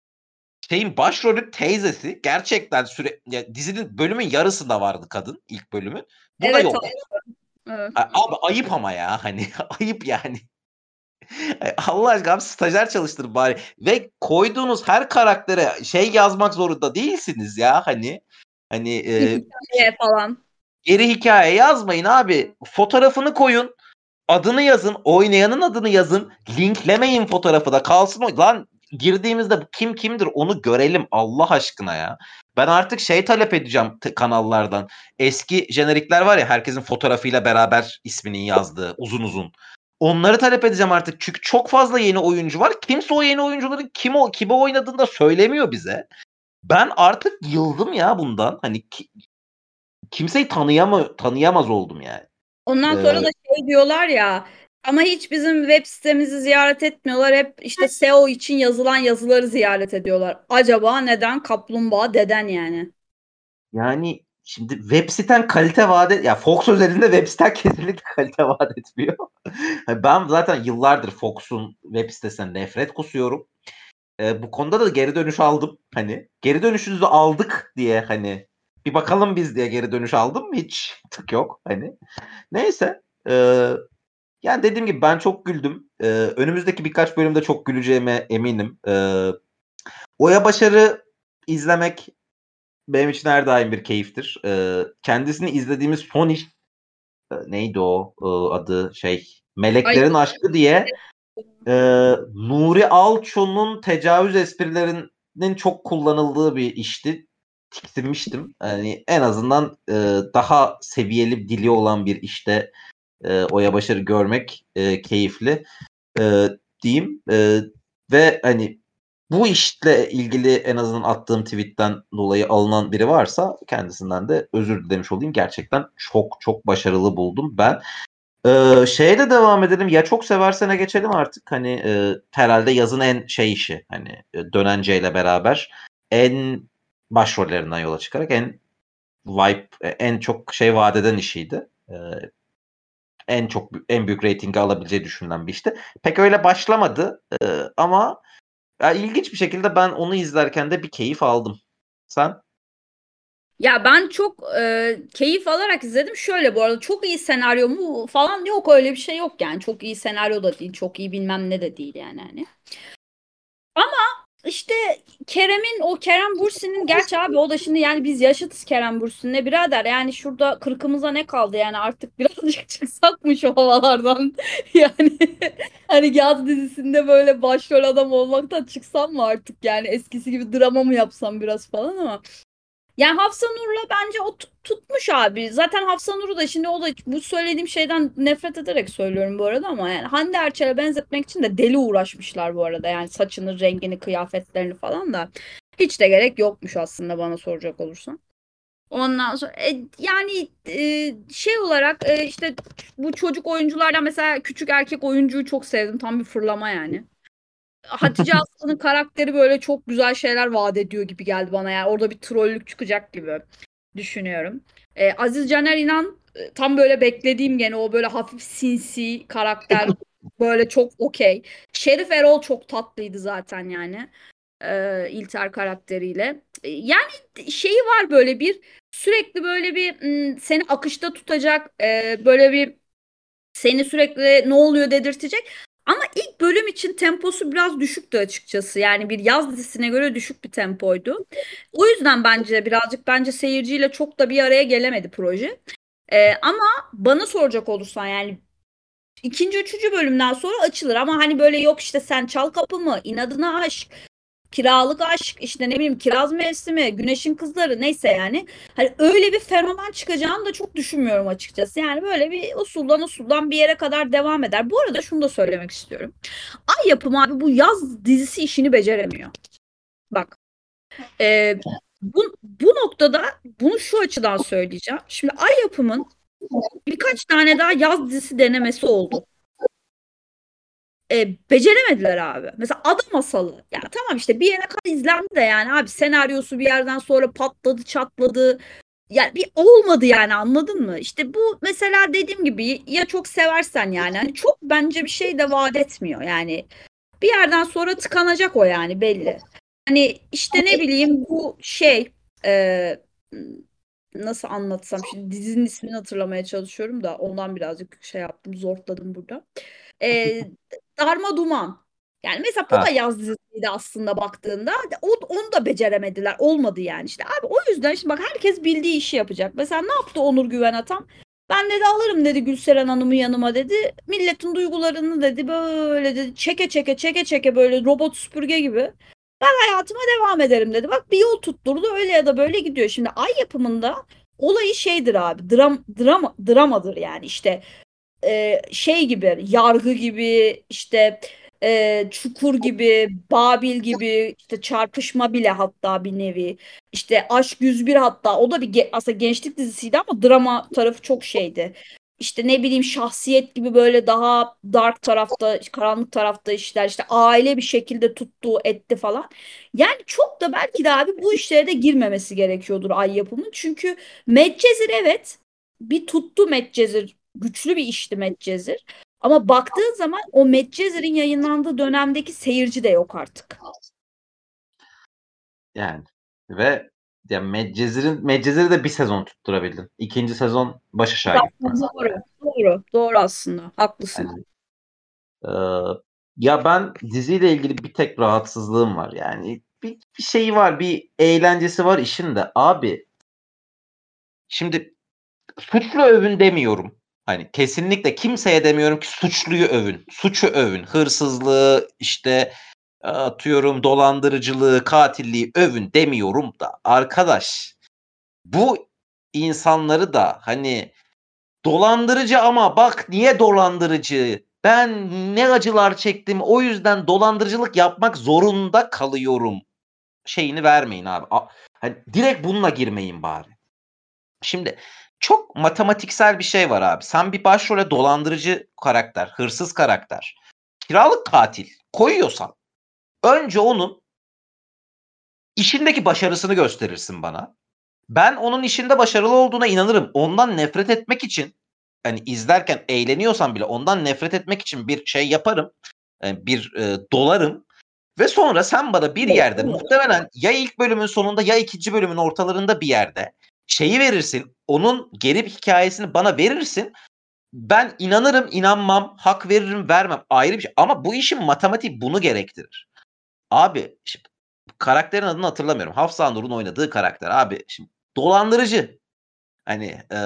şeyin başrolün teyzesi gerçekten süre ya, dizinin bölümün yarısında vardı kadın ilk bölümün. Burada Evet yok. abi. Evet. Abi ayıp ama ya hani ayıp yani. Allah aşkına abi stajyer çalıştırın bari. Ve koyduğunuz her karaktere şey yazmak zorunda değilsiniz ya hani. Hani e, Hikaye falan. geri hikaye yazmayın abi. Fotoğrafını koyun. Adını yazın. Oynayanın adını yazın. Linklemeyin fotoğrafı da kalsın. O. Lan girdiğimizde kim kimdir onu görelim Allah aşkına ya. Ben artık şey talep edeceğim t- kanallardan. Eski jenerikler var ya herkesin fotoğrafıyla beraber isminin yazdığı uzun uzun. Onları talep edeceğim artık. Çünkü çok fazla yeni oyuncu var. Kimse o yeni oyuncuların kim o kime oynadığını da söylemiyor bize. Ben artık yıldım ya bundan. Hani ki, kimseyi tanıyama, tanıyamaz oldum yani. Ondan Ee, sonra da şey diyorlar ya, ama hiç bizim web sitemizi ziyaret etmiyorlar. Hep işte S E O için yazılan yazıları ziyaret ediyorlar. Acaba neden? Kaplumbağa deden yani. Yani şimdi web siten kalite vaat et ya Fox özelinde web siten kesinlikle kalite vaat etmiyor. Ben zaten yıllardır Fox'un web sitesine nefret kusuyorum. Ee, bu konuda da geri dönüş aldım. Hani geri dönüşünüzü aldık diye hani bir bakalım biz diye geri dönüş aldım. Hiç tık yok hani. Neyse. Ee, yani dediğim gibi ben çok güldüm. Ee, önümüzdeki birkaç bölümde çok güleceğime eminim. Ee, Oya Başar'ı izlemek benim için her daim bir keyiftir. Ee, kendisini izlediğimiz son iş e, neydi o e, adı şey Ay, Meleklerin Aşkı diye e, Nuri Alço'nun tecavüz esprilerinin çok kullanıldığı bir işti. Tiksinmiştim. Yani en azından e, daha seviyeli bir dili olan bir işte e, Oya Başar'ı görmek e, keyifli e, diyeyim. E, ve hani bu işle ilgili en azından attığım tweetten dolayı alınan biri varsa kendisinden de özür dilemiş olayım. Gerçekten çok çok başarılı buldum ben. Ee, şeye de devam edelim. Ya çok seversene geçelim artık. Hani e, herhalde yazın en şey işi. Hani e, Dönence beraber en başrollerinden yola çıkarak en vibe, e, en çok şey vaat eden işiydi. Ee, en çok en büyük reytingi alabileceği düşünülen bir işti. Pek öyle başlamadı. Ee, ama ya ilginç bir şekilde ben onu izlerken de bir keyif aldım. Sen? ya ben çok e, keyif alarak izledim. Şöyle, bu arada çok iyi senaryo mu falan yok, öyle bir şey yok yani. Çok iyi senaryo da değil, çok iyi bilmem ne de değil yani hani. İşte Kerem'in o Kerem Bürsin'in, gerçi abi o da şimdi yani biz yaşıtız Kerem Bürsin'le birader, yani şurada kırkımıza ne kaldı yani, artık birazcık çıksak mı şu havalardan yani hani Yaz dizisinde böyle başrol adam olmaktan çıksam mı artık, yani eskisi gibi drama mı yapsam biraz falan. Ama yani Hafsa Nur'la bence o tut- tutmuş abi. Zaten Hafsa Nur'u da şimdi, o da bu söylediğim şeyden nefret ederek söylüyorum bu arada, ama yani Hande Erçel'e benzetmek için de deli uğraşmışlar bu arada. Yani saçını, rengini, kıyafetlerini falan da hiç de gerek yokmuş aslında, bana soracak olursan. Ondan sonra e, yani e, şey olarak e, işte bu çocuk oyunculardan mesela küçük erkek oyuncuyu çok sevdim. Tam bir fırlama yani. Hatice Aslı'nın karakteri böyle çok güzel şeyler vaat ediyor gibi geldi bana. Yani orada bir trollük çıkacak gibi düşünüyorum. Ee, Aziz Caner İnan e, tam böyle beklediğim, gene o böyle hafif sinsi karakter, böyle çok okey. Şerif Erol çok tatlıydı zaten yani. Ee, İlter karakteriyle. Ee, Yani şeyi var, böyle bir sürekli böyle bir m, seni akışta tutacak, e, böyle bir seni sürekli ne oluyor dedirtecek. Ama ilk bölüm için temposu biraz düşüktü açıkçası. Yani bir yaz dizisine göre düşük bir tempoydu. O yüzden bence birazcık, bence seyirciyle çok da bir araya gelemedi proje. Ee, ama bana soracak olursan yani ikinci, üçüncü bölümden sonra açılır. Ama hani böyle yok işte Sen Çal Kapımı, İnadına Aşk, Kiralık Aşk, işte ne bileyim Kiraz Mevsimi, Güneşin Kızları, neyse yani. Hani öyle bir fenomen çıkacağını da çok düşünmüyorum açıkçası. Yani böyle bir usuldan usuldan bir yere kadar devam eder. Bu arada şunu da söylemek istiyorum. Ay Yapım abi bu yaz dizisi işini beceremiyor. Bak, e, bu, bu noktada bunu şu açıdan söyleyeceğim. Şimdi Ay Yapım'ın birkaç tane daha yaz dizisi denemesi oldu. E, beceremediler abi. Mesela Ada Masalı. Ya tamam işte bir yere kadar izlendi de, yani abi senaryosu bir yerden sonra patladı çatladı. yani bir olmadı yani, anladın mı? İşte bu mesela dediğim gibi ya çok seversen yani hani çok bence bir şey de vaat etmiyor yani. Bir yerden sonra tıkanacak o yani belli. Hani işte ne bileyim bu şey e, nasıl anlatsam şimdi dizinin ismini hatırlamaya çalışıyorum da ondan birazcık şey yaptım, zorladım burada. E, Darma Duman. Yani mesela bu da Ha. yaz dizisiydi aslında baktığında. O, onu da beceremediler. Olmadı yani işte. Abi o yüzden şimdi bak herkes bildiği işi yapacak. Mesela ne yaptı Onur Güven Atam? Ben dedi alırım dedi Gülseren Hanım'ı yanıma dedi. Milletin duygularını dedi böyle dedi çeke çeke çeke çeke böyle robot süpürge gibi. Ben hayatıma devam ederim dedi. Bak bir yol tutturdu öyle ya da böyle gidiyor. Şimdi Ay yapımında olayı şeydir abi. Dram, drama, dramadır yani işte e, şey gibi, Yargı gibi, işte e, Çukur gibi, Babil gibi, işte Çarpışma bile hatta bir nevi. İşte Aşk yüz bir hatta o da bir ge- aslında gençlik dizisiydi ama drama tarafı çok şeydi. İşte ne bileyim Şahsiyet gibi böyle daha dark tarafta, karanlık tarafta işler, işte aile bir şekilde tuttu, etti falan. Yani çok da belki de abi bu işlere de girmemesi gerekiyordur Ay yapımın. Çünkü Medcezir evet bir tuttu Medcezir, güçlü bir işti Medcezir. Ama baktığın zaman o Medcezir'in yayınlandığı dönemdeki seyirci de yok artık. Yani ve ya Medcezir'in Medcezir'i de bir sezon tutturabildin. İkinci sezon baş aşağı gitti mesela. Doğru, doğru, doğru aslında. Haklısın. Yani, e, ya ben diziyle ilgili bir tek rahatsızlığım var. Yani bir, bir şeyi var, bir eğlencesi var işin de. Abi şimdi suçlu övün demiyorum. Hani kesinlikle kimseye demiyorum ki suçluyu övün. Suçu övün. Hırsızlığı işte atıyorum dolandırıcılığı, katilliği övün demiyorum da arkadaş bu insanları da hani dolandırıcı ama bak niye dolandırıcı? Ben ne acılar çektim o yüzden dolandırıcılık yapmak zorunda kalıyorum şeyini vermeyin abi. A- Hani direkt bununla girmeyin bari. Şimdi çok matematiksel bir şey var abi. Sen bir başrole dolandırıcı karakter, hırsız karakter, kiralık katil koyuyorsan önce onun işindeki başarısını gösterirsin bana. Ben onun işinde başarılı olduğuna inanırım. Ondan nefret etmek için hani izlerken eğleniyorsam bile ondan nefret etmek için bir şey yaparım. Yani bir e, dolarım ve sonra sen bana bir yerde muhtemelen ya ilk bölümün sonunda ya ikinci bölümün ortalarında bir yerde şeyi verirsin. Onun geri bir hikayesini bana verirsin. Ben inanırım, inanmam, hak veririm, vermem ayrı bir şey. Ama bu işin matematiği bunu gerektirir. Abi şimdi karakterin adını hatırlamıyorum. Hafsa Nur'un oynadığı karakter abi. Şimdi dolandırıcı. Hani e,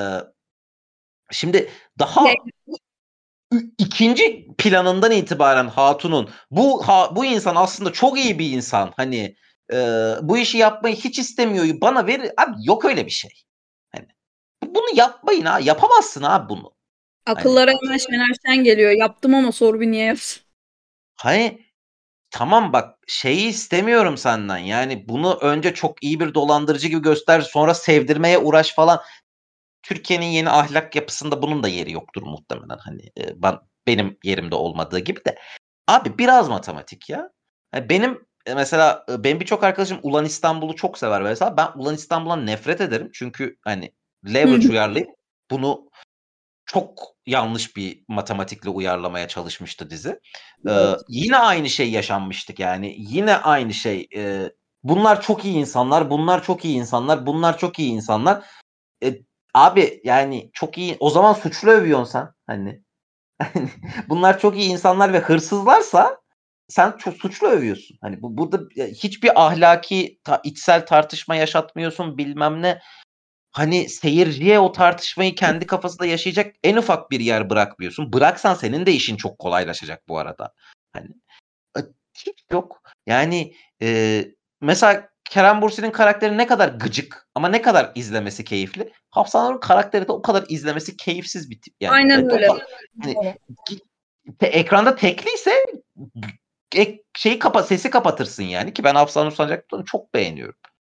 şimdi daha ü- ikinci planından itibaren Hatun'un bu ha, bu insan aslında çok iyi bir insan. Hani e, bu işi yapmayı hiç istemiyor. Bana verir. Abi yok öyle bir şey. Hani bunu yapmayın ha. Yapamazsın abi bunu. Hani Akıllara hemen Şener Şen geliyor. Yaptım ama sor bir niye yaptım. hani tamam bak şeyi istemiyorum senden. Yani bunu önce çok iyi bir dolandırıcı gibi göster, sonra sevdirmeye uğraş falan. Türkiye'nin yeni ahlak yapısında bunun da yeri yoktur muhtemelen. Hani e, ben benim yerimde olmadığı gibi de. Abi biraz matematik ya. Hani benim e, mesela e, benim birçok arkadaşım Ulan İstanbul'u çok sever mesela. Ben Ulan İstanbul'a nefret ederim. Çünkü hani Hı leverage hı. uyarlayıp bunu çok yanlış bir matematikle uyarlamaya çalışmıştı dizi. Ee, Evet. yine aynı şey yaşanmıştık yani. Yine aynı şey. Ee, bunlar çok iyi insanlar, bunlar çok iyi insanlar, bunlar çok iyi insanlar. E, abi yani çok iyi. O zaman suçlu övüyorsun sen. Hani bunlar çok iyi insanlar ve hırsızlarsa sen çok suçlu övüyorsun. Hani bu burada e, hiçbir ahlaki ta, içsel tartışma yaşatmıyorsun bilmem ne. Hani seyirciye o tartışmayı kendi kafasında yaşayacak en ufak bir yer bırakmıyorsun. Bıraksan senin de işin çok kolaylaşacak bu arada. Hani e, hiç yok. Yani e, mesela Kerem Bürsin'in karakteri ne kadar gıcık ama ne kadar izlemesi keyifli. Hafsa Arı'nın karakteri de o kadar izlemesi keyifsiz bir tip. Yani Aynen evet, o öyle. da hani Doğru. te- ekranda tekliyse ek, şeyi kapa sesi kapatırsın yani ki ben Hafsa Nur Sancaklı'nı çok beğeniyorum.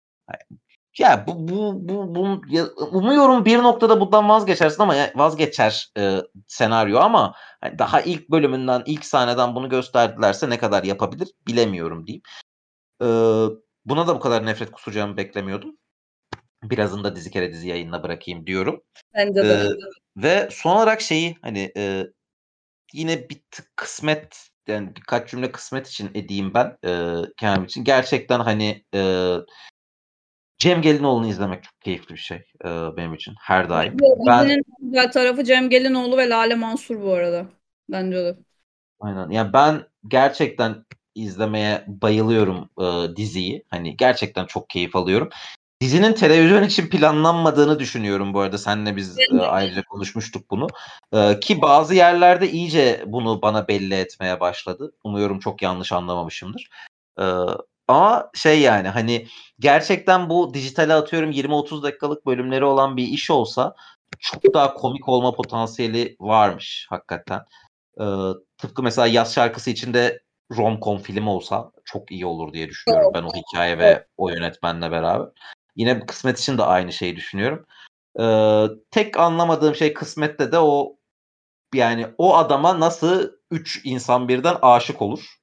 Ya bu bu bu bu ya, umuyorum bir noktada bundan vazgeçersin ama ya, vazgeçer e, senaryo ama hani daha ilk bölümünden ilk sahneden bunu gösterdilerse ne kadar yapabilir bilemiyorum diyeyim. E, buna da bu kadar nefret kusacağımı beklemiyordum. Birazını da dizi kere dizi yayınına bırakayım diyorum. Bence de. Ee, ve son olarak şeyi hani e, yine bir tık kısmet, yani birkaç cümle kısmet için edeyim ben e, kendim için. Gerçekten hani e, Cem Gelinoğlu'nu izlemek çok keyifli bir şey e, benim için her daim. Ben Dizinin güzel tarafı Cem Gelinoğlu ve Lale Mansur bu arada. Bence de. aynen. Yani ben gerçekten izlemeye bayılıyorum e, diziyi. Hani gerçekten çok keyif alıyorum. Dizinin televizyon için planlanmadığını düşünüyorum bu arada. Seninle biz e, ayrıca konuşmuştuk bunu. E, ki bazı yerlerde iyice bunu bana belli etmeye başladı. Umuyorum çok yanlış anlamamışımdır. E, ama şey yani hani gerçekten bu dijitale atıyorum yirmi otuz dakikalık bölümleri olan bir iş olsa çok daha komik olma potansiyeli varmış hakikaten. E, tıpkı mesela Yaz Şarkısı içinde rom-com film olsa çok iyi olur diye düşünüyorum ben o hikaye ve o yönetmenle beraber. Yine bu Kısmet için de aynı şeyi düşünüyorum. Ee, tek anlamadığım şey Kısmet'te de o, yani o adama nasıl üç insan birden aşık olur?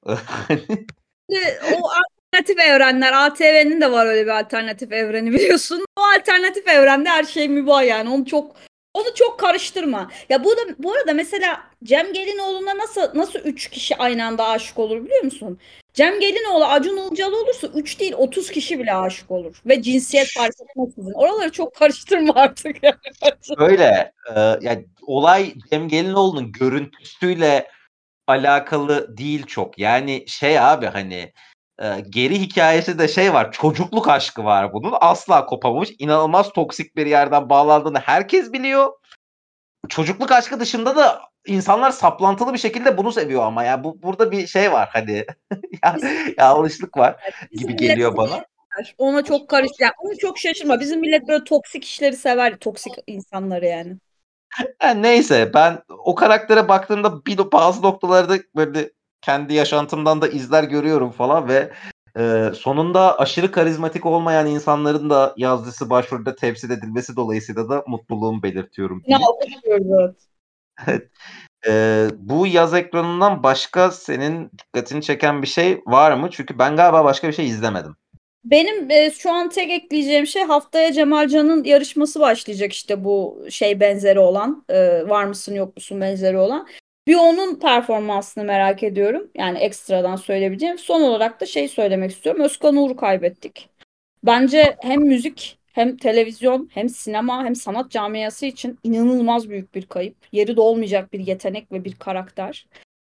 O alternatif evrenler. A T V'nin de var öyle bir alternatif evreni biliyorsun. O alternatif evrende her şey mübah yani. Onu çok onu çok karıştırma. Ya bu da bu arada mesela Cem Gelinoğlu'na nasıl nasıl üç kişi aynı anda aşık olur biliyor musun? Cem Gelinoğlu Acun Ilıcalı olursa üç değil otuz kişi bile aşık olur. Ve cinsiyet fark etmeksizin. Oraları çok karıştırma artık yani. Öyle. E, yani olay Cem Gelinoğlu'nun görüntüsüyle alakalı değil çok. Yani şey abi hani e, geri hikayesi de şey var. Çocukluk aşkı var bunun. Asla kopamamış. İnanılmaz toksik bir yerden bağlandığını herkes biliyor. Çocukluk aşkı dışında da insanlar saplantılı bir şekilde bunu seviyor ama ya bu burada bir şey var hani ya, Bizim, yanlışlık var bizim gibi millet geliyor bana. ona çok karış yani onu çok şaşırma. Bizim millet böyle toksik işleri sever. Toksik insanları yani. Yani neyse ben o karaktere baktığımda bir bazı noktalarda böyle kendi yaşantımdan da izler görüyorum falan ve e, sonunda aşırı karizmatik olmayan insanların da yazdısı başrolde temsil edilmesi dolayısıyla da mutluluğumu belirtiyorum Ne diyeyim. alkışlıyoruz. Evet. Ee, bu yaz ekranından başka senin dikkatini çeken bir şey var mı? Çünkü ben galiba başka bir şey izlemedim. Benim e, şu an tek ekleyeceğim şey haftaya Cemalcan'ın yarışması başlayacak işte bu şey benzeri olan e, var mısın yok musun benzeri olan. Bir onun performansını merak ediyorum. Yani ekstradan söyleyebileceğim. Son olarak da şey söylemek istiyorum. Özkan Uğur'u kaybettik. Bence hem müzik hem televizyon hem sinema hem sanat camiası için inanılmaz büyük bir kayıp. Yeri de olmayacak bir yetenek ve bir karakter.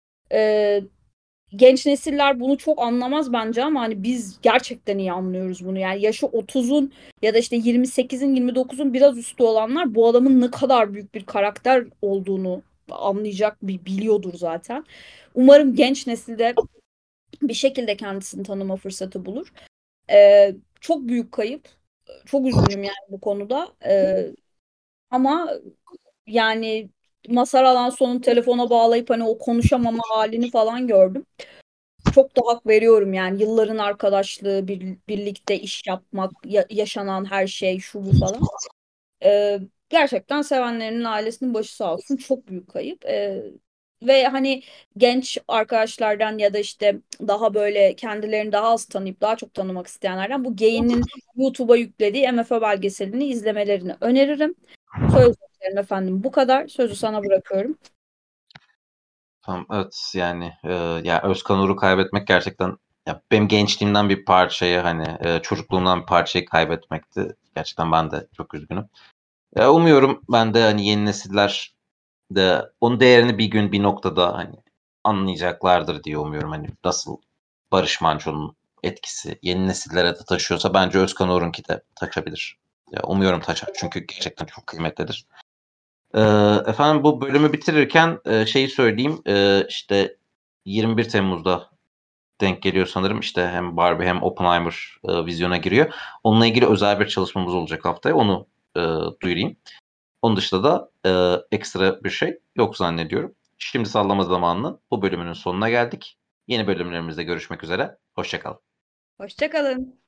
Ee, Genç nesiller bunu çok anlamaz bence ama hani biz gerçekten iyi anlıyoruz bunu. Yani yaşı otuzun ya da işte yirmi sekizin yirmi dokuzun biraz üstü olanlar bu adamın ne kadar büyük bir karakter olduğunu anlayacak, bi- biliyordur zaten. Umarım genç nesilde bir şekilde kendisini tanıma fırsatı bulur. Ee, çok büyük kayıp. Çok üzgünüm yani bu konuda. Ee, ama yani Mazhar Alanson'un telefona bağlayıp hani o konuşamama halini falan gördüm. Çok da hak veriyorum yani yılların arkadaşlığı, bir, birlikte iş yapmak, ya- yaşanan her şey, şu bu falan. Ee, Gerçekten sevenlerinin ailesinin başı sağ olsun. Çok büyük kayıp. Ee, ve hani genç arkadaşlardan ya da işte daha böyle kendilerini daha az tanıyıp daha çok tanımak isteyenlerden bu Gain'in YouTube'a yüklediği M F Ö belgeselini izlemelerini öneririm. Sözlerim efendim bu kadar. Sözü sana bırakıyorum. Tamam, evet yani e, ya Özkan Uğur'u kaybetmek gerçekten ya benim gençliğimden bir parçayı hani e, çocukluğumdan bir parçayı kaybetmekti. Gerçekten ben de çok üzgünüm. E, umuyorum ben de hani yeni nesiller de onun değerini bir gün bir noktada hani anlayacaklardır diye umuyorum. Hani nasıl Barış Manço'nun etkisi yeni nesillere de taşıyorsa bence Özkan Uğur'unki de taşabilir. Ya, umuyorum taşar çünkü gerçekten çok kıymetlidir. Ee, efendim bu bölümü bitirirken e, şeyi söyleyeyim. E, işte yirmi bir Temmuz'da denk geliyor sanırım. İşte hem Barbie hem Oppenheimer e, vizyona giriyor. Onunla ilgili özel bir çalışmamız olacak haftaya. Onu e, duyurayım. Onun dışında da e, ekstra bir şey yok zannediyorum. Şimdi sallama zamanının bu bölümünün sonuna geldik. Yeni bölümlerimizde görüşmek üzere. Hoşça kalın. Hoşça kalın.